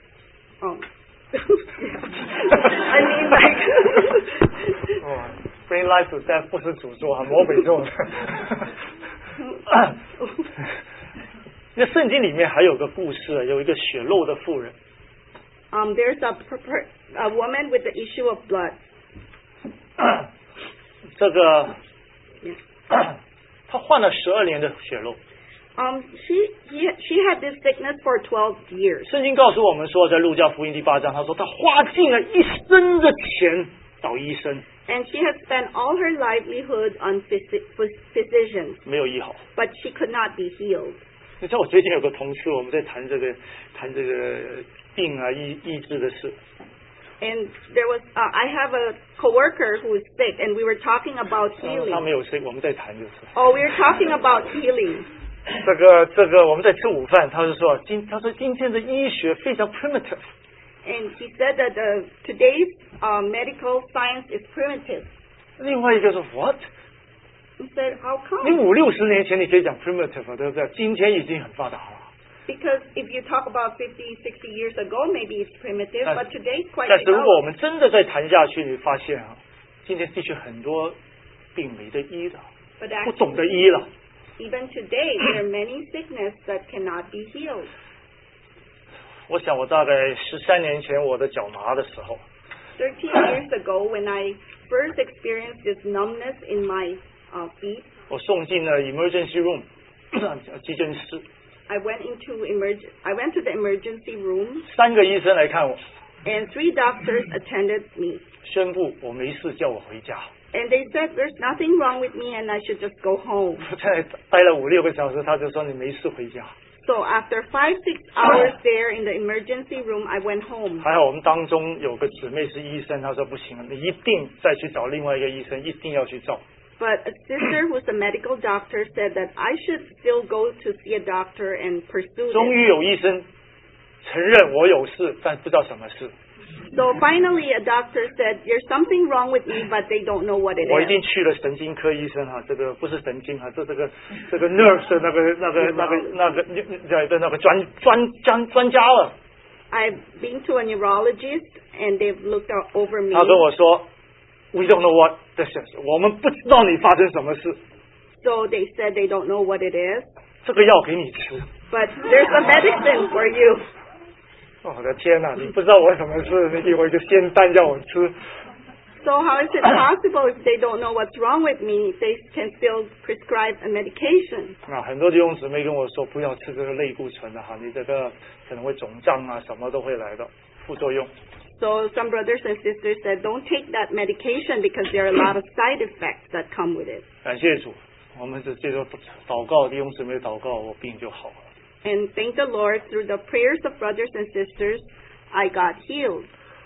I mean like
，Bring life to death 不是诅咒魔鬼咒的。那圣经里面还有个故事，有一个血漏的妇人。
there's a woman with the issue of blood.
这个她患了12年的血漏。
She had this sickness for 12 years.
圣经告诉我们说，在路加福音第8章，他说她花尽了一生的钱找医生，
And she had spent all her livelihood on physicians,
没有医好。
but she could not be healed.
你知道我最近有个同事，我们在谈这个病医治的事。
And there was, I have a coworker who is sick, and we were talking about
他
healing.
没有事，我们在谈就是。
Oh, we were talking about healing.
这个我们在吃午饭，他就说今天的医学非常 primitive。
And he said that today's medical science is primitive.
另外一个说 what？
He said, how
你
come?
50-60年前你可以讲 primitive， 对不对？今天已经很发达了。
Because if you talk about 50, 60 years ago, maybe it's primitive, but today it's quite
但是如果我
developed.
们真的再谈下去，你发现今天的确很多病没得医的，
But
不
actually,
懂得医了。
even today, there are many sickness that cannot be healed.
我想我大概13年前我的脚麻的时候，
13 years ago, when I first experienced this numbness in my feet,
我送进了 emergency room 急诊室，
I went to the emergency room,
3个医生来看我，
and 3 doctors attended me.
宣布我没事，叫我回家。
And they said there's nothing wrong with me and I should just go home.
我在待了5-6个小时，他就说你没事回家。
So after 5-6 hours there in the emergency room, I went home.
还好我们当中有个姊妹是医生，她说不行，你一定再去找另外一个医生，一定要去照。
But a sister who's a medical doctor said that I should still go to see a doctor and pursue
终
this.
于有医生承认我有事，但不知道什么事。
So finally a doctor said, there's something wrong with me, but they don't know what it
我已经
is.
去了神经科医生这个不是神经这个 nurse 的那个专家了。
I've been to a neurologist and they've looked over me.
他跟我说 ，We don't know what this is， 我们不知道你发生什么事。
So they said they don't know what it is,
这个药给你吃。
but there's a medicine for you.
我的天哪，你不知道我什么事，你有一个仙丹叫我吃。
So how is it possible if they don't know what's wrong with me, they can still prescribe a medication?
很多弟兄姊妹跟我说，不要吃这个类固醇的哈，你这个可能会肿胀啊，什么都会来的副作用。
So some brothers and sisters said, don't take that medication because there are a lot of side effects that come with it.
感谢主，我们是接受祷告，弟兄姊妹祷告，我病就好了。
And thank the Lord, through the prayers of brothers and sisters, I got healed.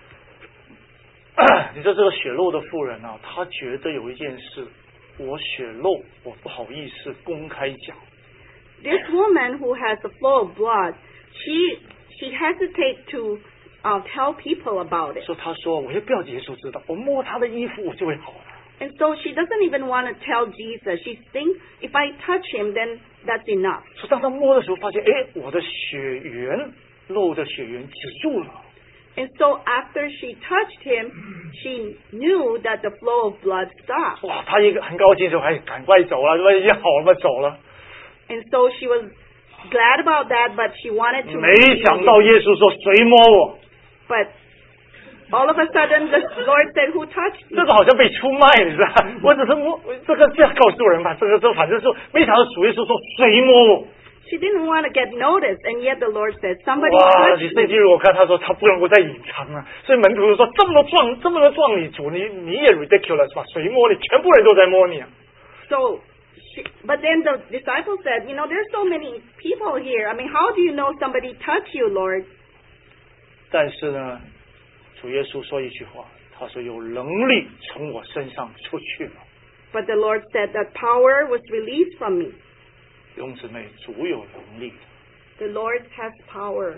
你说这个血漏的妇人啊，她觉得有一件事，我血漏，我不好意思公开讲。
This woman who has a flow of blood, she hesitates to tell people about it.
说她说，我就不要耶稣知道，我摸她的衣服我就会好了。
And so she doesn't even want to tell Jesus. She thinks, if I touch him, then that's enough.
说当她摸的时候，发现，我的血缘漏的血缘止住了。
And so after she touched him, she knew that the flow of blood stopped.
哇，她一个很高兴，就还赶快走了，说已经好了嘛，走了。
And so she was glad about that, but she wanted to.
没想到耶稣说谁摸我？
But all of a sudden, the Lord said, "Who touched me?"
这个好像被出卖，你知道？我只是摸这个这样告诉人吧，这反正是没想到主耶稣说谁摸我？
She didn't want to get noticed, and yet the Lord said, "Somebody
哇！
touched
你
me."
圣经如果看他说他不能够再隐藏啊，所以门徒就说这么多撞你主，你也 ridiculous 吧？谁摸你？全部人都在摸你啊！
So, but then the disciples said, "There's so many people here. I mean, how do you know somebody touched you, Lord?"
但是呢，主耶稣说一句话，他说有能力从我身上出去了。
But the Lord said that power was released from me.
弟兄姊妹，主有能力，
The Lord has power.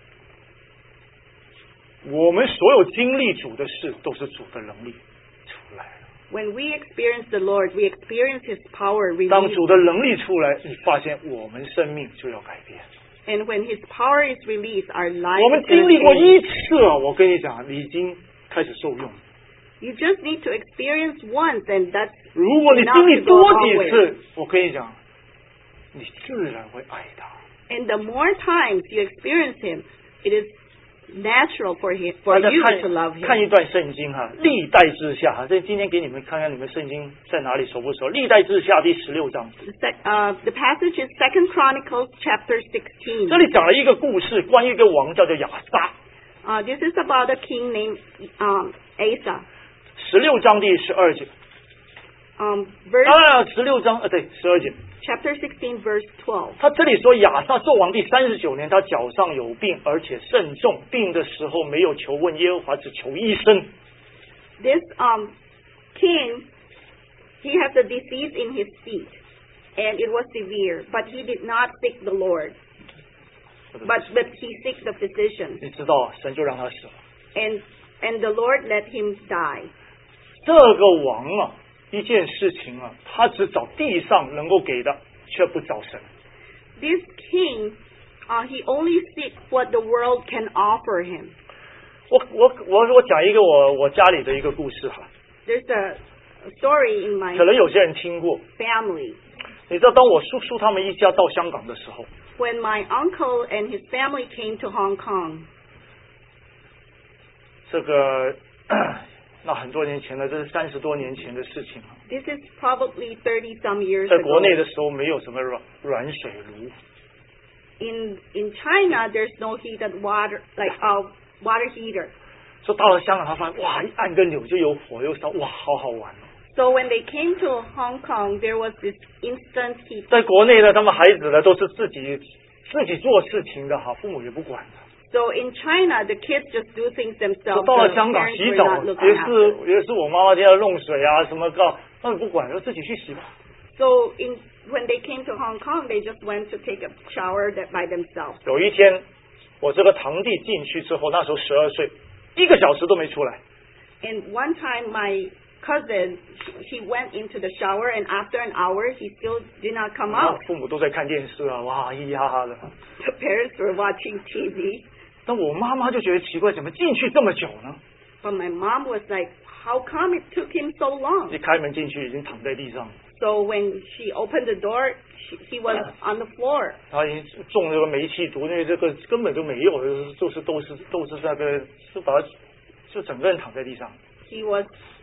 我们所有经历主的事，都是主的能力出来了。
When we experience the Lord, we experience His power
当
released.
主的能力出来，你发现我们生命就要改变。
And when His power is released, our
我
life
们
is
经
going
历
to
过
change.
一次啊，我跟你讲，你已经开始受用。
You just need to experience once, and that's
如果你
enough
经历
to go
多
always.
几次，我跟你讲，你自然会爱他。
And the more times you experience Him, it is natural for you
大家
to love
看
Him.
一段圣经哈，历代志下哈，这今天给你们看看你们圣经在哪里熟不熟？历代志下第16章，
The passage is 2 Chronicles chapter 16.
这里讲了一个故事，关于一个王叫做亚撒。
This is about a king named Asa.
16章第12节， 16章对12节，
Chapter 16, verse 12.
他这里说亚撒做王第39年，他脚上有病，而且甚重，病的时候没有求问耶和华，只求医生。
This king, he has a disease in his feet, and it was severe, but he did not seek the Lord, but he seeked the physician,
你知道，神就让他死了。
and the Lord let him die.
这个王啊，一件事情啊，他只找地上能够给的，却不找神。
This king, he only seeks what the world can offer him.
我讲一个我家里的一个故事哈，
There's a story in my
可能有些人听过。
family.
你知道，当我叔叔他们一家到香港的时候，
When my uncle and his family came to Hong Kong,
这个那很多年前了，这是30多年前的事情了。
this is probably 30-some years
在国内
ago.
的时候，没有什么软水炉，
In China, there's no heated water, like water heater.
所以到了香港，他发现哇，一按个钮就有火又烧，哇，好好玩哦。
So when they came to Hong Kong, there was this instant heat.
在国内呢，他们孩子呢都是自己做事情的哈，父母也不管的。
So in China, the kids just do things
说
themselves.
到了
The
香港
parents
洗
were
澡
not looking
也
after.
是我妈妈家要弄水啊什么的，他们不管，就自己去洗吧。
So when they came to Hong Kong, they just went to take a shower by themselves.
有一天，我这个堂弟进去之后，那时候12岁，1个小时都没出来。
And one time, my cousin, he went into the shower, and after an hour, he still did not come
然后
out.
父母都在看电视啊，哇，咿呀哈的。
The parents were watching TV.
但我妈妈就觉得奇怪，怎么进去这么久呢？
But my mom was like, how come it took him so long?
一开门进去已经躺在地上，
So when she opened the door, he was on the floor.
他已经中这个煤气毒，因为这个根本就没有，都是那个，就把他就整个人躺在地上。
He was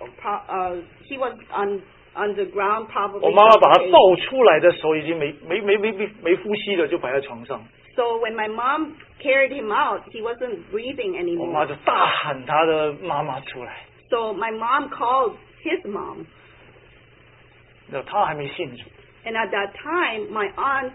on the ground probably.
我妈妈把他抱出来的时候，已经没呼吸了，就摆在床上。
So when my mom carried him out, he wasn't breathing
我妈
anymore.
就大喊他的妈妈出来，
So my mom called his mom.
那他还没信主，
And at that time, my aunt,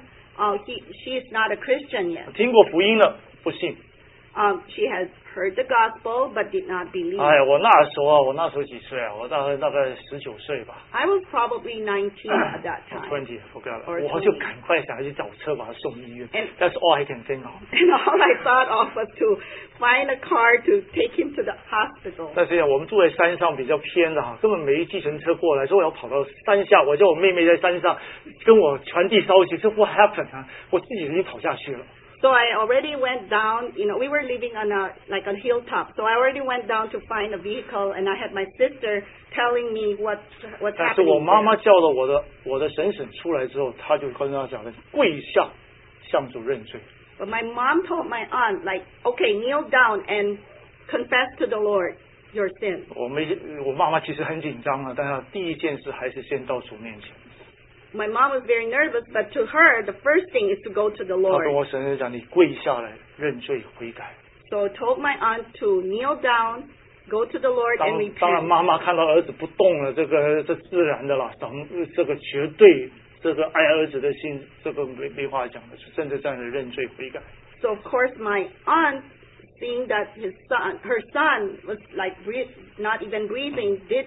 she is not a Christian yet.
听过福音了，不信。
She has heard the gospel but did not believe.
哎呀，我那时候几岁啊？我大概19岁吧。
I was probably 19 at that time.
20 forgot
Or
我就赶快想要去找车把他送医院。
And
That's all I can think of.
And all I thought of was to find a car to take him to the hospital.
但是我们住在山上比较偏的哈，根本没计程车过来，所以我要跑到山下。我叫我妹妹在山上跟我传递消息，这 what happened 啊？我自己已经跑下去了。
So I already went down, we were living on a hilltop. So I already went down to find a vehicle, and I had my sister telling me what's
但是我
happening
妈妈
there.
叫了我的婶婶出来之后，她就跟她讲了，跪下向主认罪。
But my mom told my aunt, okay, kneel down and confess to the Lord your sin.
我妈妈其实很紧张啊，但是第一件事还是先到主面前。
My mom was very nervous, but to her, the first thing is to go to the
她跟
Lord.
我婶婶讲，你跪下来认罪悔改。
So I told my aunt to kneel down, go to the Lord and
当然，
repent.
妈妈看到儿子不动了，这自然的啦，这个绝对这个爱儿子的心，这个没话讲的，是真的这样的认罪悔改。
So of course my aunt, seeing that her son was not even breathing, did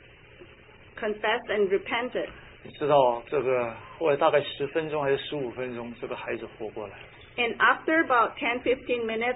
confess and repented.
你知道这个后来大概10分钟还是15分钟，这个孩子活过来。
And after about 10-15 minutes,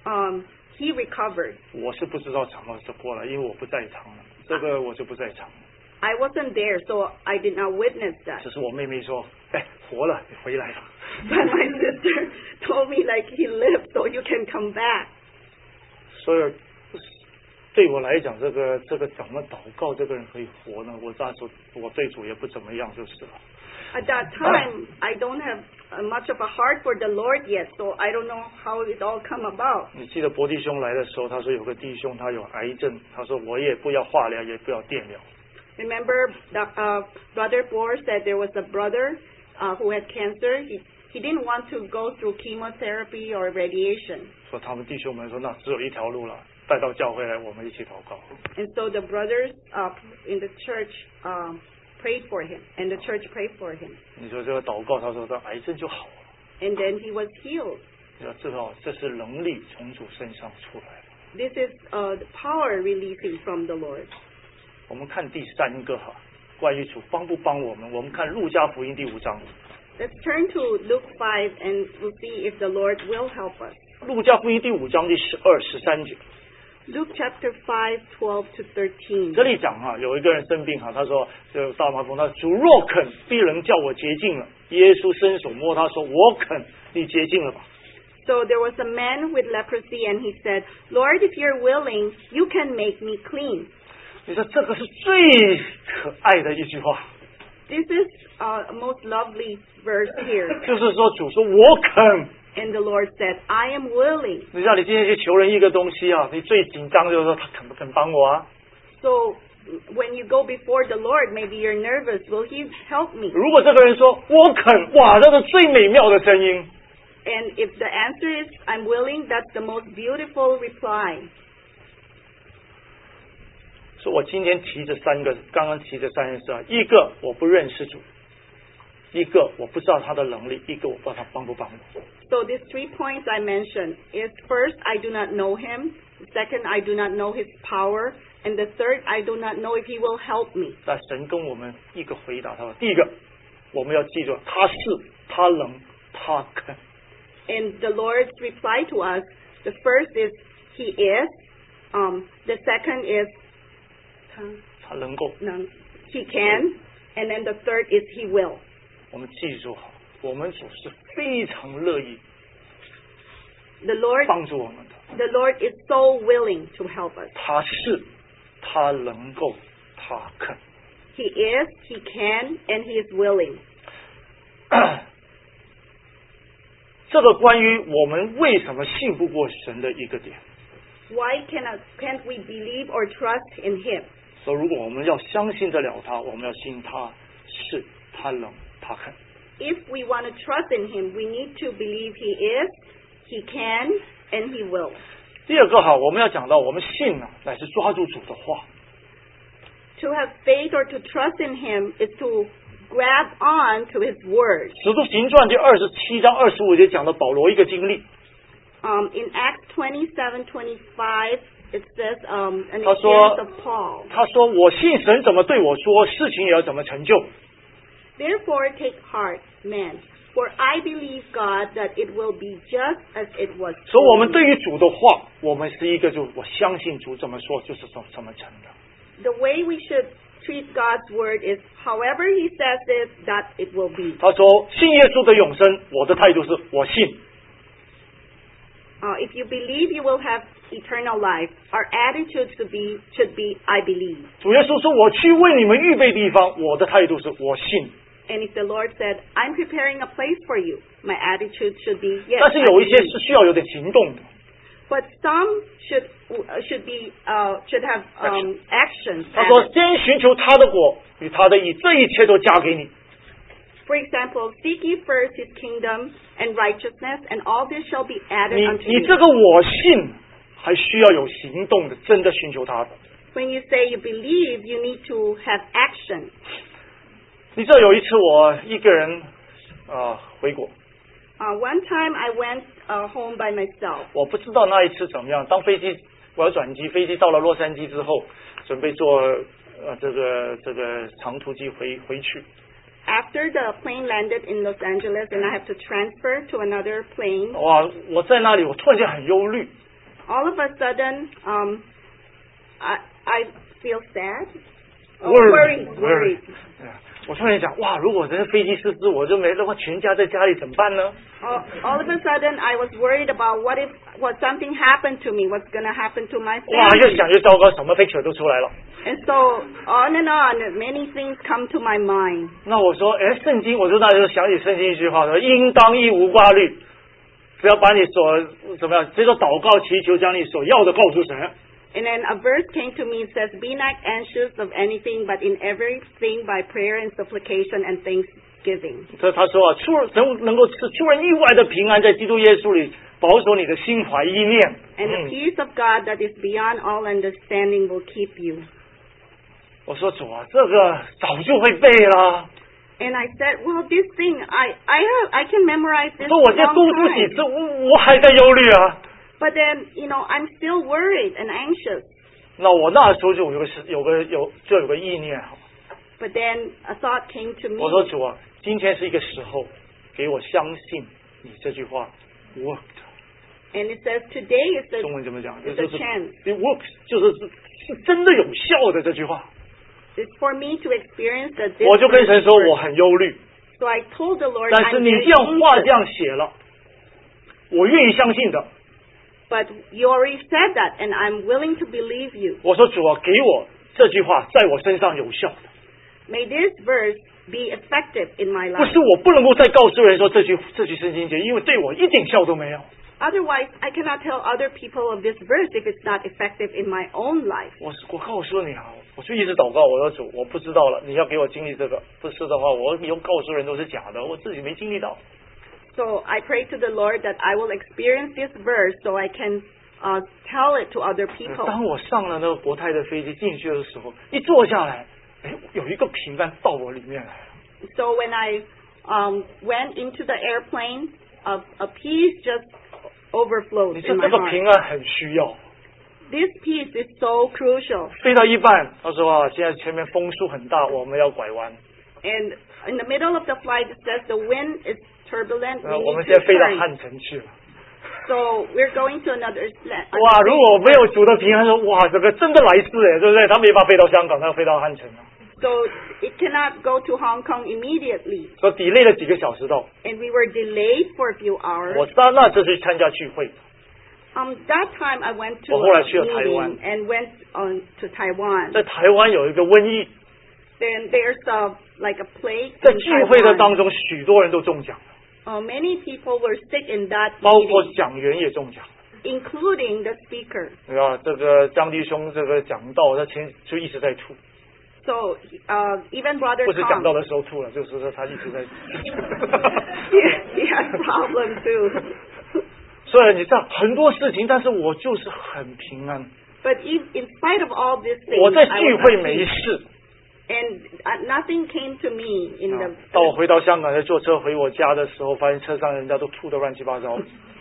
he recovered.
我是不知道场是过来，因为我不在场了，这个我就不在场了。
I wasn't there, so I did not witness that.
只是我妹妹说，活了，你回来了。
But my sister told me he lived, so you can come back.
所以对我来讲，这个怎么祷告这个人可以活呢？我那时候我对主也不怎么样，就是了。
At that time, I don't have much of a heart for the Lord yet, so I don't know how it all come about.
你记得伯弟兄来的时候，他说有个弟兄他有癌症，他说我也不要化疗，也不要电疗。
Remember, Brother Bohr said there was a brother who had cancer. He didn't want to go through chemotherapy or radiation.
说他们弟兄们说，那只有一条路了，带到教会来，我们一起祷告。
And so the brothers in the church prayed for him, and the church prayed for him.
你说这个祷告，他说这癌症就好了。
And then he was healed.
你要知道，这是能力从主身上出来的。
This is the power releasing from the Lord.
我们看第3个哈，关于主帮不帮我们，我们看路加福音第5章。
Let's turn to Luke 5 and we'll see if the Lord will help us.
路加福音第5章第12、13节。
Luke chapter 5:12 to 13.
这里讲哈，有一个人生病哈，他说就大麻风，他主若肯，必能叫我洁净了。耶稣伸手摸他说，我肯，你洁净了吧。
So there was a man with leprosy and he said, Lord, if you're willing, you can make me clean.
你说这个是最可爱的一句话，
This is a most lovely verse here.
就是说主说我肯。
And the Lord said, I am willing.
你知道你今天去求人一个东西啊，你最紧张就是说他肯不肯帮我啊？
So when you go before the Lord, maybe you're nervous. Will he help me?
如果这个人说我肯，哇，这是最美妙的声音。
And if the answer is, I'm willing, that's the most beautiful reply.
说我今天提这3个，刚刚提这3件事啊，一个我不认识主，一个我不知道他的能力，一个我不知道他帮不帮我。
So these 3 points I mentioned is first, I do not know him. Second, I do not know his power. And the third, I do not know if he will help me.
但神跟我们一个回答，他说：第一个，我们要记住，他是，他能，他肯。
And the Lord's reply to us, the first is, he is. The second is,
他能够。
he can. And then the third is, he will.
我们记住好，我们主是非常乐意
The Lord
帮助我们的。
is so willing to help us.
他是， 他能够，他肯。
He is, He can, and He is willing.
这个关于我们为什么信不过神的一个点。
Why can't we believe or trust in Him?
所以如果我们要相信得了他，我们要信他是，他能，他肯。
If we want to trust in Him, we need to believe He is, He can, and He will.
第二个我们要讲到我们信乃是抓住主的话。
To have faith or to trust in Him is to grab on to His word.
使徒行传第27章25节讲的保罗一个经历。
In Acts 27:25, it says an
他
experience
说
of Paul.
他说我信神怎么对我说，事情也要怎么成就。
Therefore take heart, men, for I believe God that it will be just as it was
所以我们
told
对
me.
于主的话，我们是一个我相信主怎么说就是怎么成的。
The way we should treat God's word is however He says it, that it will be.
他说信耶稣的永生，我的态度是我信。
If you believe you will have eternal life, our attitude should be I believe.
主耶稣说我去为你们预备地方，我的态度是我信。
And if the Lord said, I'm preparing a place for you, my attitude should be yes.
但是
I
有一些
believe.
是需要有点行动的。
But some should have actions.
他说
added.
先寻求他的国与他的义，这一切都加给你。
For example, seek ye first His kingdom and righteousness, and all this shall be added
你
unto
你
you.
这个我信，还需要有行动的，真的寻求他的。
When you say you believe, you need to have action.
你知道有一次我一个人回国，
One time I went home by myself.
我不知道那一次怎么样。当飞机我要转机，飞机到了洛杉矶之后，准备坐这个长途机回去。
After the plane landed in Los Angeles and I have to transfer to another plane,
哇！我在那里，我突然间很忧虑。
all of a sudden, I feel sad, worried.
我突然想，哇！如果这个飞机失事，我就没的话，全家在家里怎么办呢？
All of a sudden, I was worried about what something happened to me, what's going to happen to my
哇！越
family.
想越糟糕，什么 picture 都出来了。
And so on and on, many things come to my mind.
那我说，圣经，我就那时候想起圣经一句话说：“应当一无挂虑，不要把你所怎么样，这个祷告祈求，将你所要的告诉神。”
And then a verse came to me, it says, Be not anxious of anything, but in everything by prayer and supplication and thanksgiving.
他说神能够赐出人意外的平安，在基督耶稣里保守你的心怀意念。
And the peace of God that is beyond all understanding will keep you.
我说主啊，这个早就会背了。
And I said, well, this thing, I can memorize this
说我这
long
读书几
time.
次，我还在忧虑啊。
But then, I'm still worried and anxious.
那我那时候就有个意念哈。
But then a thought came to me.
我说主啊，今天是一个时候，给我相信你这句话 worked。
And it says, today is
中文怎么讲？
a chance.
it works， 是真的有效的这句话。
It's for me to experience that this
我就跟神说
verse
我很忧虑，
So I told the Lord,
但是
I'm
你
very
这样话这
anxious.
样写了，我愿意相信的。
But you already said that, and I'm willing to believe you.
我说主啊，给我这句话在我身上有效的，
May this verse be effective in my
不
life.
是我不能够再告诉人说这句圣经节，因为对我一点效都没有。
Otherwise, I cannot tell other people of this verse if it's not effective in my own life.
我告诉你啊，我就一直祷告，我说主，我不知道了，你要给我经历这个，不是的话，我以后告诉人都是假的，我自己没经历到。
So I pray to the Lord that I will experience this verse so I can tell it to other people.
当我上了那个国泰的飞机进去的时候，一坐下来，有一个平安到我里面来了。
So when I went into the airplane, a peace just overflowed
你
in
说
my
这个
heart.
平安很需要。
This peace is so crucial.
飞到一半，他说现在前面风速很大，我们要拐弯。
And in the middle of the flight, it says the wind is turbulent. We
我们
need
现
to
在飞到
turn.
汉城去了。
So we're going to another.
哇！如果没有主的平安，说哇，这个真的来世哎，对不对？他没法飞到香港，他要飞到汉城啊。
So it cannot go to Hong Kong immediately.
说 delay 了几个小时到。
And we were delayed for a few hours.
我那次去参加聚会，
That time I went to
我后来去了
a
台湾。
meeting and went on to Taiwan.
在台湾有一个瘟疫，
Then there's like a plague
在
in
聚会的
Taiwan.
当中，许多人都中奖了，
Many people were sick in that
包括
meeting,
讲员也中奖了。
including the speaker.
对吧？这个张弟兄这个讲道，他就一直在吐，
So even Brother
不是讲道
Tom,
的时候吐了，就是说他一直在。
he has problem too.
所以你知道很多事情，但是我就是很平安。
But in spite of all these things,
我在
I
聚
was
会
at
没
peace.
事，
And nothing came to me in the.
到我回到香港，在坐车回我家的时候，发现车上人家都吐得乱七八糟。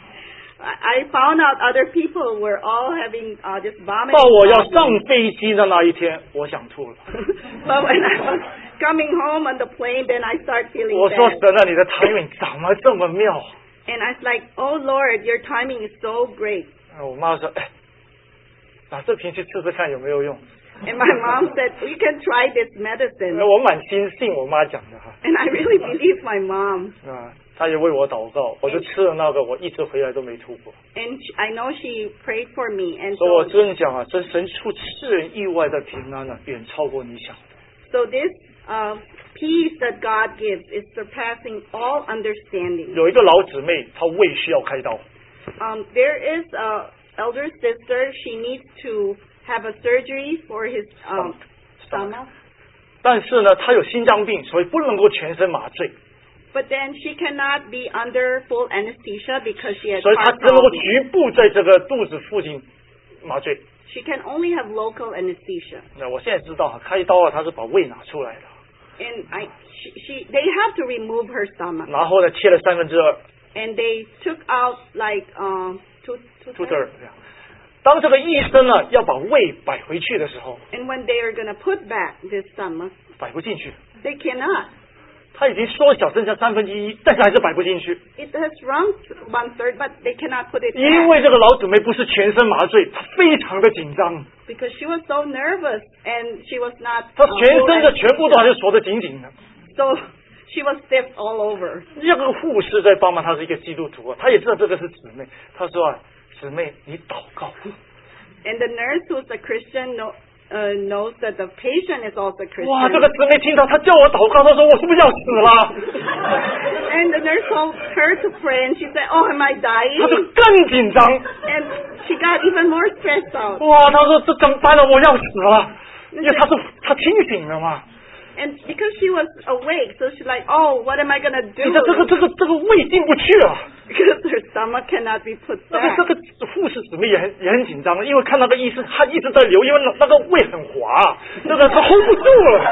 I found out other people were all having just vomiting.
到我要上飞机的那一天，我想吐了。
But when I was coming home on the plane, then I start feeling
我说
bad.
神啊，你的 timing 怎么这么妙？
And I was like, oh Lord, your timing is so great.
我妈说，哎，拿这瓶去吃吃看有没有用。
And my mom said, you can try this medicine.
我蛮信我妈讲的哈，
And I really believe my mom.
她也为我祷告，我就吃了那个，我一直回来都没吐过。
And I know she prayed for me. And
所以我
so,
真讲啊，这神出赐人意外的平安呢，远超过你想的。
so this peace that God gives is surpassing all understanding.
有一个老姊妹，她胃需要开刀，
There is a elder sister. She needs to have a surgery for his stomach.
但是呢，她有心脏病，所以不能够全身麻醉，
But then she cannot be under full anesthesia because she has
所以她
heart
只能够
problems.
局部在这个肚子附近麻醉。
She can only have local anesthesia.
那我现在知道啊，开刀啊，她是把胃拿出来的，
And they have to remove her stomach.
然后呢切了2/3，
And they took out like two
two-third 这样。当这个医生呢要把胃摆回去的时候，
And when they are going to put back this stomach,
摆不进去，
they cannot.
他已经缩小剩下1/3，但是还是摆不进去，
It has shrunk 1/3, but they cannot put it
因
back
为这个老姊妹不是全身麻醉，她非常的紧张，
because she was so nervous and she was not.
她全身的全部都还是锁得紧紧的。
So she was stiff all over.
这个护士在帮忙，她是一个基督徒啊，她也知道这个是姊妹，她说啊，姊妹你祷告。
And the nurse who's a Christian knows that the patient is also Christian.
哇，这个姊妹听到她叫我祷告，她说我是不是要死了？
And the nurse told her to pray, and she said, "Oh, am I
她就
dying?"
更紧张。
And she got even more stressed out.
哇，她说这怎么办了？我要死了，因为她清醒了嘛。
And because she was awake, so she's like, "Oh, what am I gonna
你
do?"
的这个胃进不去啊。
Because her stomach cannot be put
这
back.
个护士姊妹也很紧张，因为看那个医生他一直在流，因为那个胃很滑，这个他 hold 不住了。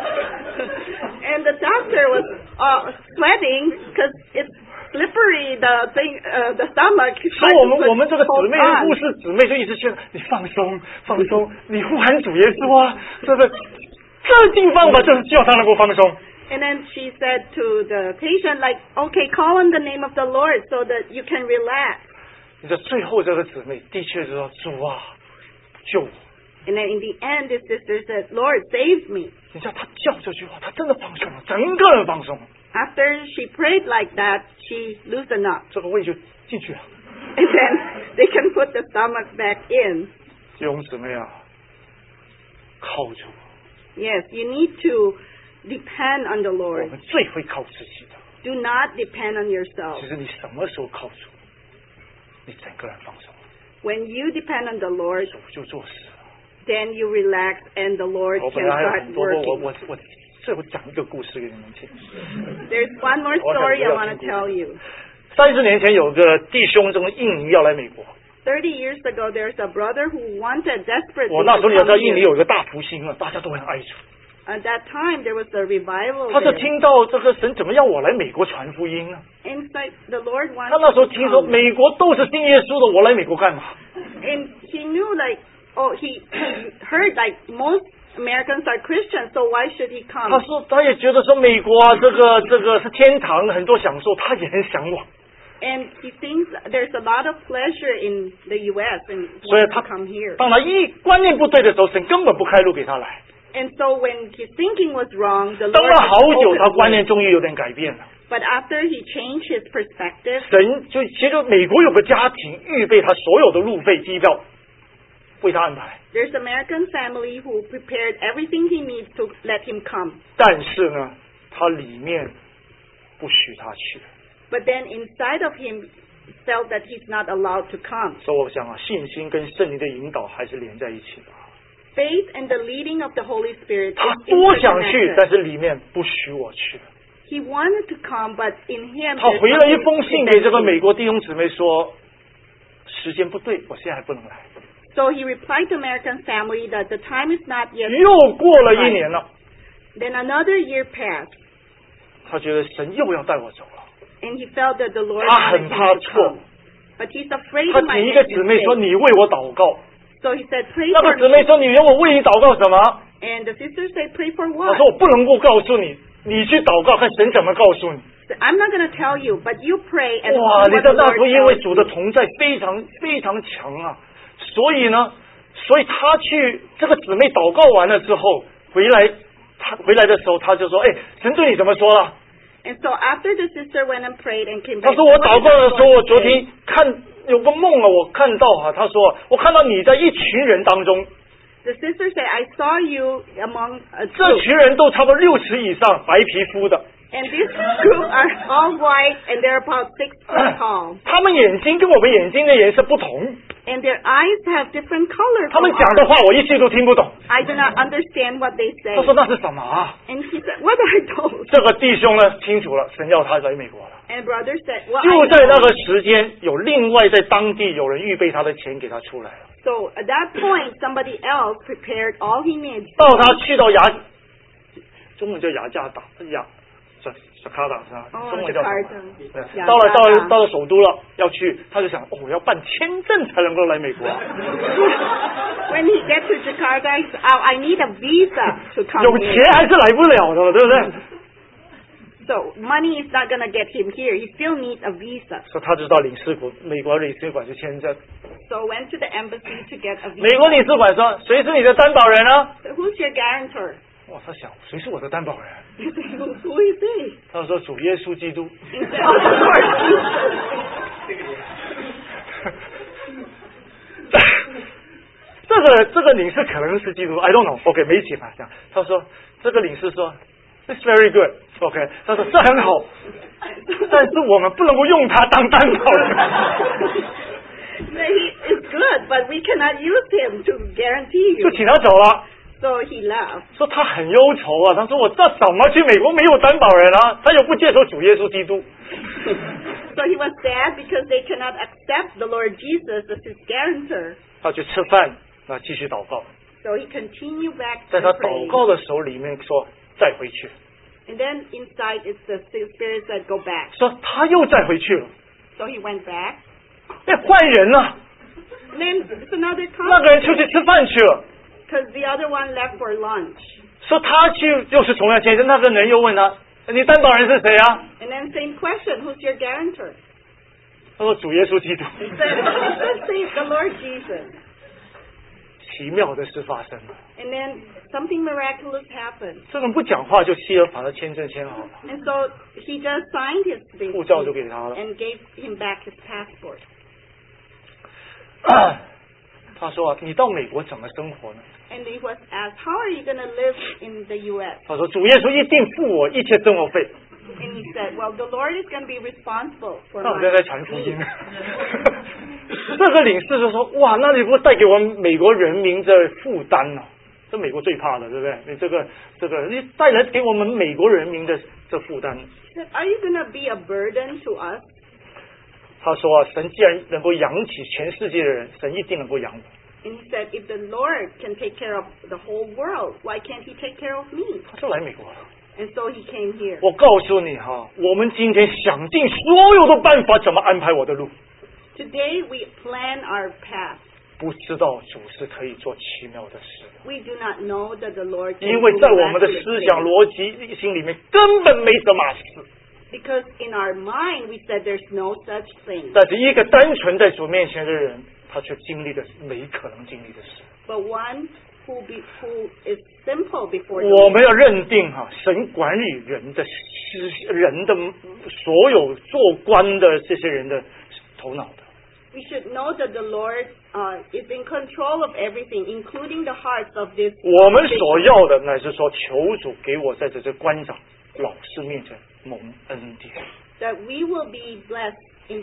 And the doctor was sweating because it's slippery. The stomach.
所以我们这个姊妹
hold on.
护士姊妹就一直劝你放松放松，你呼喊主耶稣啊，这个这地方吧，就是叫他能够放松。
And then she said to the patient, like, okay, call on the name of the Lord so that you can relax.
你说最后这个姊妹的确是说主啊救我，
And then in the end, this sister said, Lord, save me.
你知道她叫这句话，她真的放松了，整个人放松了，
After she prayed like that, she loosened up.
这个胃就进去了。
And then they can put the stomach back in.
弟兄姊妹啊，靠主，
Yes, you need to depend on the
我
Lord.
们最会靠自己的。
Do not depend on yourself.
其实你什么时候靠主，你整个人放松，
When you depend on the Lord,
主就做事了。
then you relax and the Lord
我
can
本来还有
start
很多，
working.
我最后讲一个故事给你们听。
There's one more story I want to tell you.
30年前有个弟兄从印尼要来美国，
30 years ago, there's a brother who wanted desperately
我那时候
to
你也知道
come
印尼
here.
有一个大复兴啊，大家都很爱主。
At that time, there was a revival
他是
there.
听到这个神怎么样我来美国传福音啊？
In fact, the Lord
他那时候
wanted
听说
to come.
美国都是信耶稣的，我来美国干嘛？
And he knew he heard like most Americans are Christians, so why should he
他
come?
说他也觉得说美国啊，这个是天堂，很多享受，他也很向往。
And he thinks there's a lot of pleasure in the U.S. and
所以
wants
他
to come here.
当他观念不对的时候，神根本不开路给他来。
And so when his thinking was wrong, the
等
Lord
了好久，
opened
他观
the way.
念终于有点改变了。
But after he changed his perspective,
神就其实美国有个家庭预备他所有的路费机票，为他安排。
there's an American family who prepared everything he needs to let him come.
但是呢，他里面不许他去。
But then inside of him felt that he's not allowed to come.
所以我想啊，信心跟圣灵的引导还是连在一起的。
Faith and the leading of the Holy Spirit
他
is
多想去，
interconnected.
但是里面不许我去。
He wanted to come, but in him
他
there's
回了一封
something
信给这个
preventing.
美国弟兄姊妹说，时间不对，我现在还不能来。
So he replied to American family that the time is not yet.
又过了一年了，
Then another year passed,
他觉得神又要带我走了。
and he felt that the Lord
他
wanted
很
him
怕
to
错
come. But he's afraid
他
he
请
might
一个
make
姊妹说：“
mistakes.
你为我祷告。
So he said, pray ”
那
for
个姊妹
me.
说：“你让我为你祷告什么
And the sister said, pray for？”
我
what?
说：“我不能够告诉你，你去祷告，看神怎么告诉你。
I'm not going to tell you, but you pray and ”
哇！
see
你
what
在
the
那
Lord
时候因为
tells
主的
you.
同在非常非常强啊，所以呢，所以他去这个姊妹祷告完了之后回来，他回来的时候他就说：“哎，神对你怎么说了？”
And so after the sister went and prayed and came
他
back,
说：“我
what
祷
did
告
the
的时候，
Lord
我昨
say?
天看有个梦啊，我看到啊，他说我看到你在一群人当中，
The sister said, I saw you among a
这
group.
群人都差不多60以上，白皮肤的，
And this group are all white and they're about 6 feet tall.
他们眼睛跟我们眼睛的颜色不同，
And their eyes have different colors.
他们
from
讲的
ours.
话我一句都听不懂。
I do not understand what they say.
他说那是什么啊？
And he said, what are those?
这个弟兄呢清楚了，神要他来美国了。
And brother said, well,
就
I
在那
know.
个时间，有另外在当地有人预备他的钱给他出来了。
So at that point, somebody else prepared all he needs.
到他去到中文叫雅加达，雅卡达是吧？
哦
中文叫什么
Jakarta
对
雅
到了
加达
到了首都了，要去，他就想，哦，我要办签证才能够来美国。
When he gets to Jakarta, he said, oh, I need a visa to come
有
here.
钱还是来不了的，对不对？
So money is not going to get him here. He still needs a visa.
所以他就到领事馆，美国领事馆去签证。
So went to the embassy to get a
美国
visa.
领事馆说：“谁是你的担保人呢
So who's your guarantor?？”
哇，他想谁是我的担保人？
He said, who is he?
他说：“主耶稣基督。
He said, oh, the Lord Jesus.
这个领事可能是基督 ，I don't know。OK， 没解法讲。他说这个领事说 ，It's very good。OK， 他说这很好，但是我们不能够用它当担保人。
He is good, but we cannot use him to guarantee
就
you.
请他走了。
So he left.
说他很忧愁啊，他说我这怎么去美国没有担保人啊？他又不接受主耶稣基督。
So he was sad because they cannot accept the Lord Jesus as his guarantor.
他去吃饭，那继续祷告。
So he continued back
在
to
他
pray.
祷告的时候，里面说再回去，
And then inside it's the spirit said go back.
说他又再回去了。
So he went back.
哎，换人了，
And then it's another
那个人出
conflict
去吃饭去了。
because the other one left for lunch.
说他去又是同样先生，那个人又问他：“你担保人是谁啊
And then same question, who's your guarantor?？”
他说：“主耶稣基督。
He said, let's say the Lord Jesus. ”
奇妙的事发生了，
And then something miraculous happened.
这个人不讲话就希尔把他签证签好了，
And so he just signed his
护照就
visa
给他了。
and gave him back his passport.
他说：“啊，你到美国怎么生活呢
And he was asked, how are you going to live in the U.S.？”
他说：“主耶稣一定付我一切生活费。
And he said, well, the Lord is going to be responsible for
那我
my
现在在传福音
needs.。
这个领事就说：“哇，那你不带给我们美国人民的负担呢、这美国最怕的，对不对？你这个，你带来给我们美国人民的这负担。”
He said, are you going to be a burden to us?
他说啊，神既然能够养起全世界的人，神一定能够养我。
And he said, if the Lord can take care of the whole world, why can't he take care of me?
他就来美国了。
And so he came here.
我告诉你哈，我们今天想尽所有的办法，怎么安排我的路，
Today we plan our path.
不知道主是可以做奇妙的事，
We do not know that the Lord can
因为
do
在我们的
miraculous
思想
things.
逻辑心里面根本没什么事。
Because in our mind we said there's no such thing.
但是一个单纯在主面前的人，他却经历的没可能经历的事。
But one who is simple before the
我们
Lord.
要认定神管理人的人的所有做官的这些人的头脑的。
We should know that the Lord is in control of everything, including the hearts of this.
我们所要的乃是说，求主给我在这些官长、老师面前蒙恩典。
That we will be blessed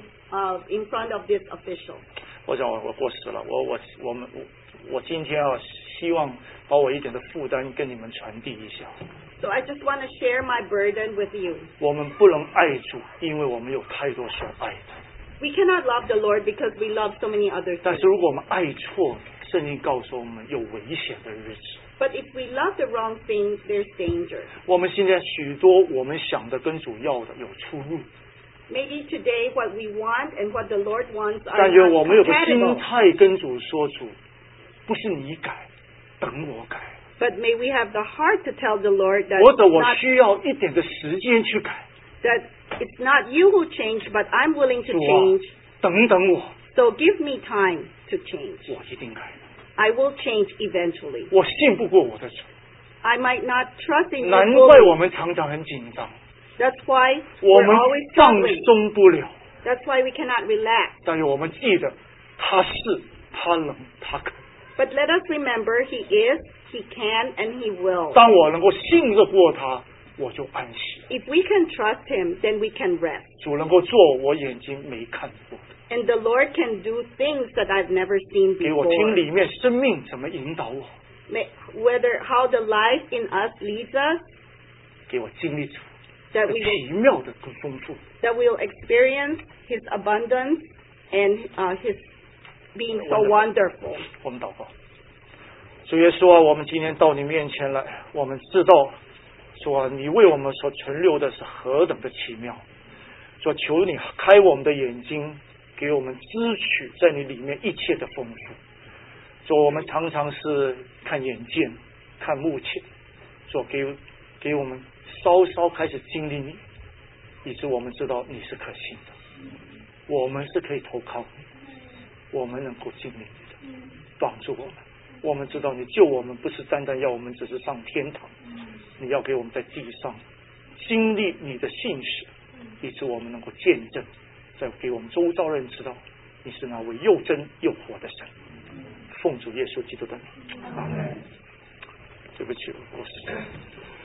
in front of this official.
我想我过时了，我今天希望把我一点的负担跟你们传递一下。
So I just want to share my burden with you.
我们不能爱主，因为我们有太多所爱的。
We cannot love the Lord because we love so many other
但
things.
是如果我们爱错了，圣经告诉我们有危险的日子。
But if we love the wrong things, there's danger.
我们现在许多我们想的跟主要的有出入，
Maybe today what we want and what the Lord wants are
但愿我
not
们有个心
compatible.
态跟主说，主不是你改，等我改，
But may we have the heart to tell the Lord that
或者
it's
我
not,
需要一点的时间去改。
that it's not you who change, but I'm willing to
主啊
change.
等等我，
So give me time to change.
我一定改的。
I will change eventually.
我信不过我的主，
I might not trust in you
难怪
fully.
我们常常很紧张，
That's why
我
we're
们
always
放
struggling.
松不了。
That's why we cannot relax.
但是我们记得，他是，他能，他可。
But let us remember He is, He can, and He will.
当我能够信得过他，我就安息了。
If we can trust Him, then we can rest.
主能够做我眼睛没看过的，
And the Lord can do things that I've never seen
给我听
before.
里面生命怎么引导我，
Whether how the life in us leads us,
给我经历主
that
的
we will,
奇妙的丰富。
that we'll experience His abundance and His being so wonderful.
我们祷告，主耶稣啊，我们今天到你面前来，我们知道说你为我们所存留的是何等的奇妙，说求你开我们的眼睛，给我们支取在你里面一切的丰富。说我们常常是看眼见，看目前，说给我们稍稍开始经历你，以致我们知道你是可信的，我们是可以投靠你，我们能够经历你的帮助我们。我们知道你救我们不是单单要我们只是上天堂，你要给我们在地上经历你的信实，以致我们能够见证，再给我们周遭人知道你是那位又真又活的神。奉主耶稣基督的名，阿门。对不起，我是。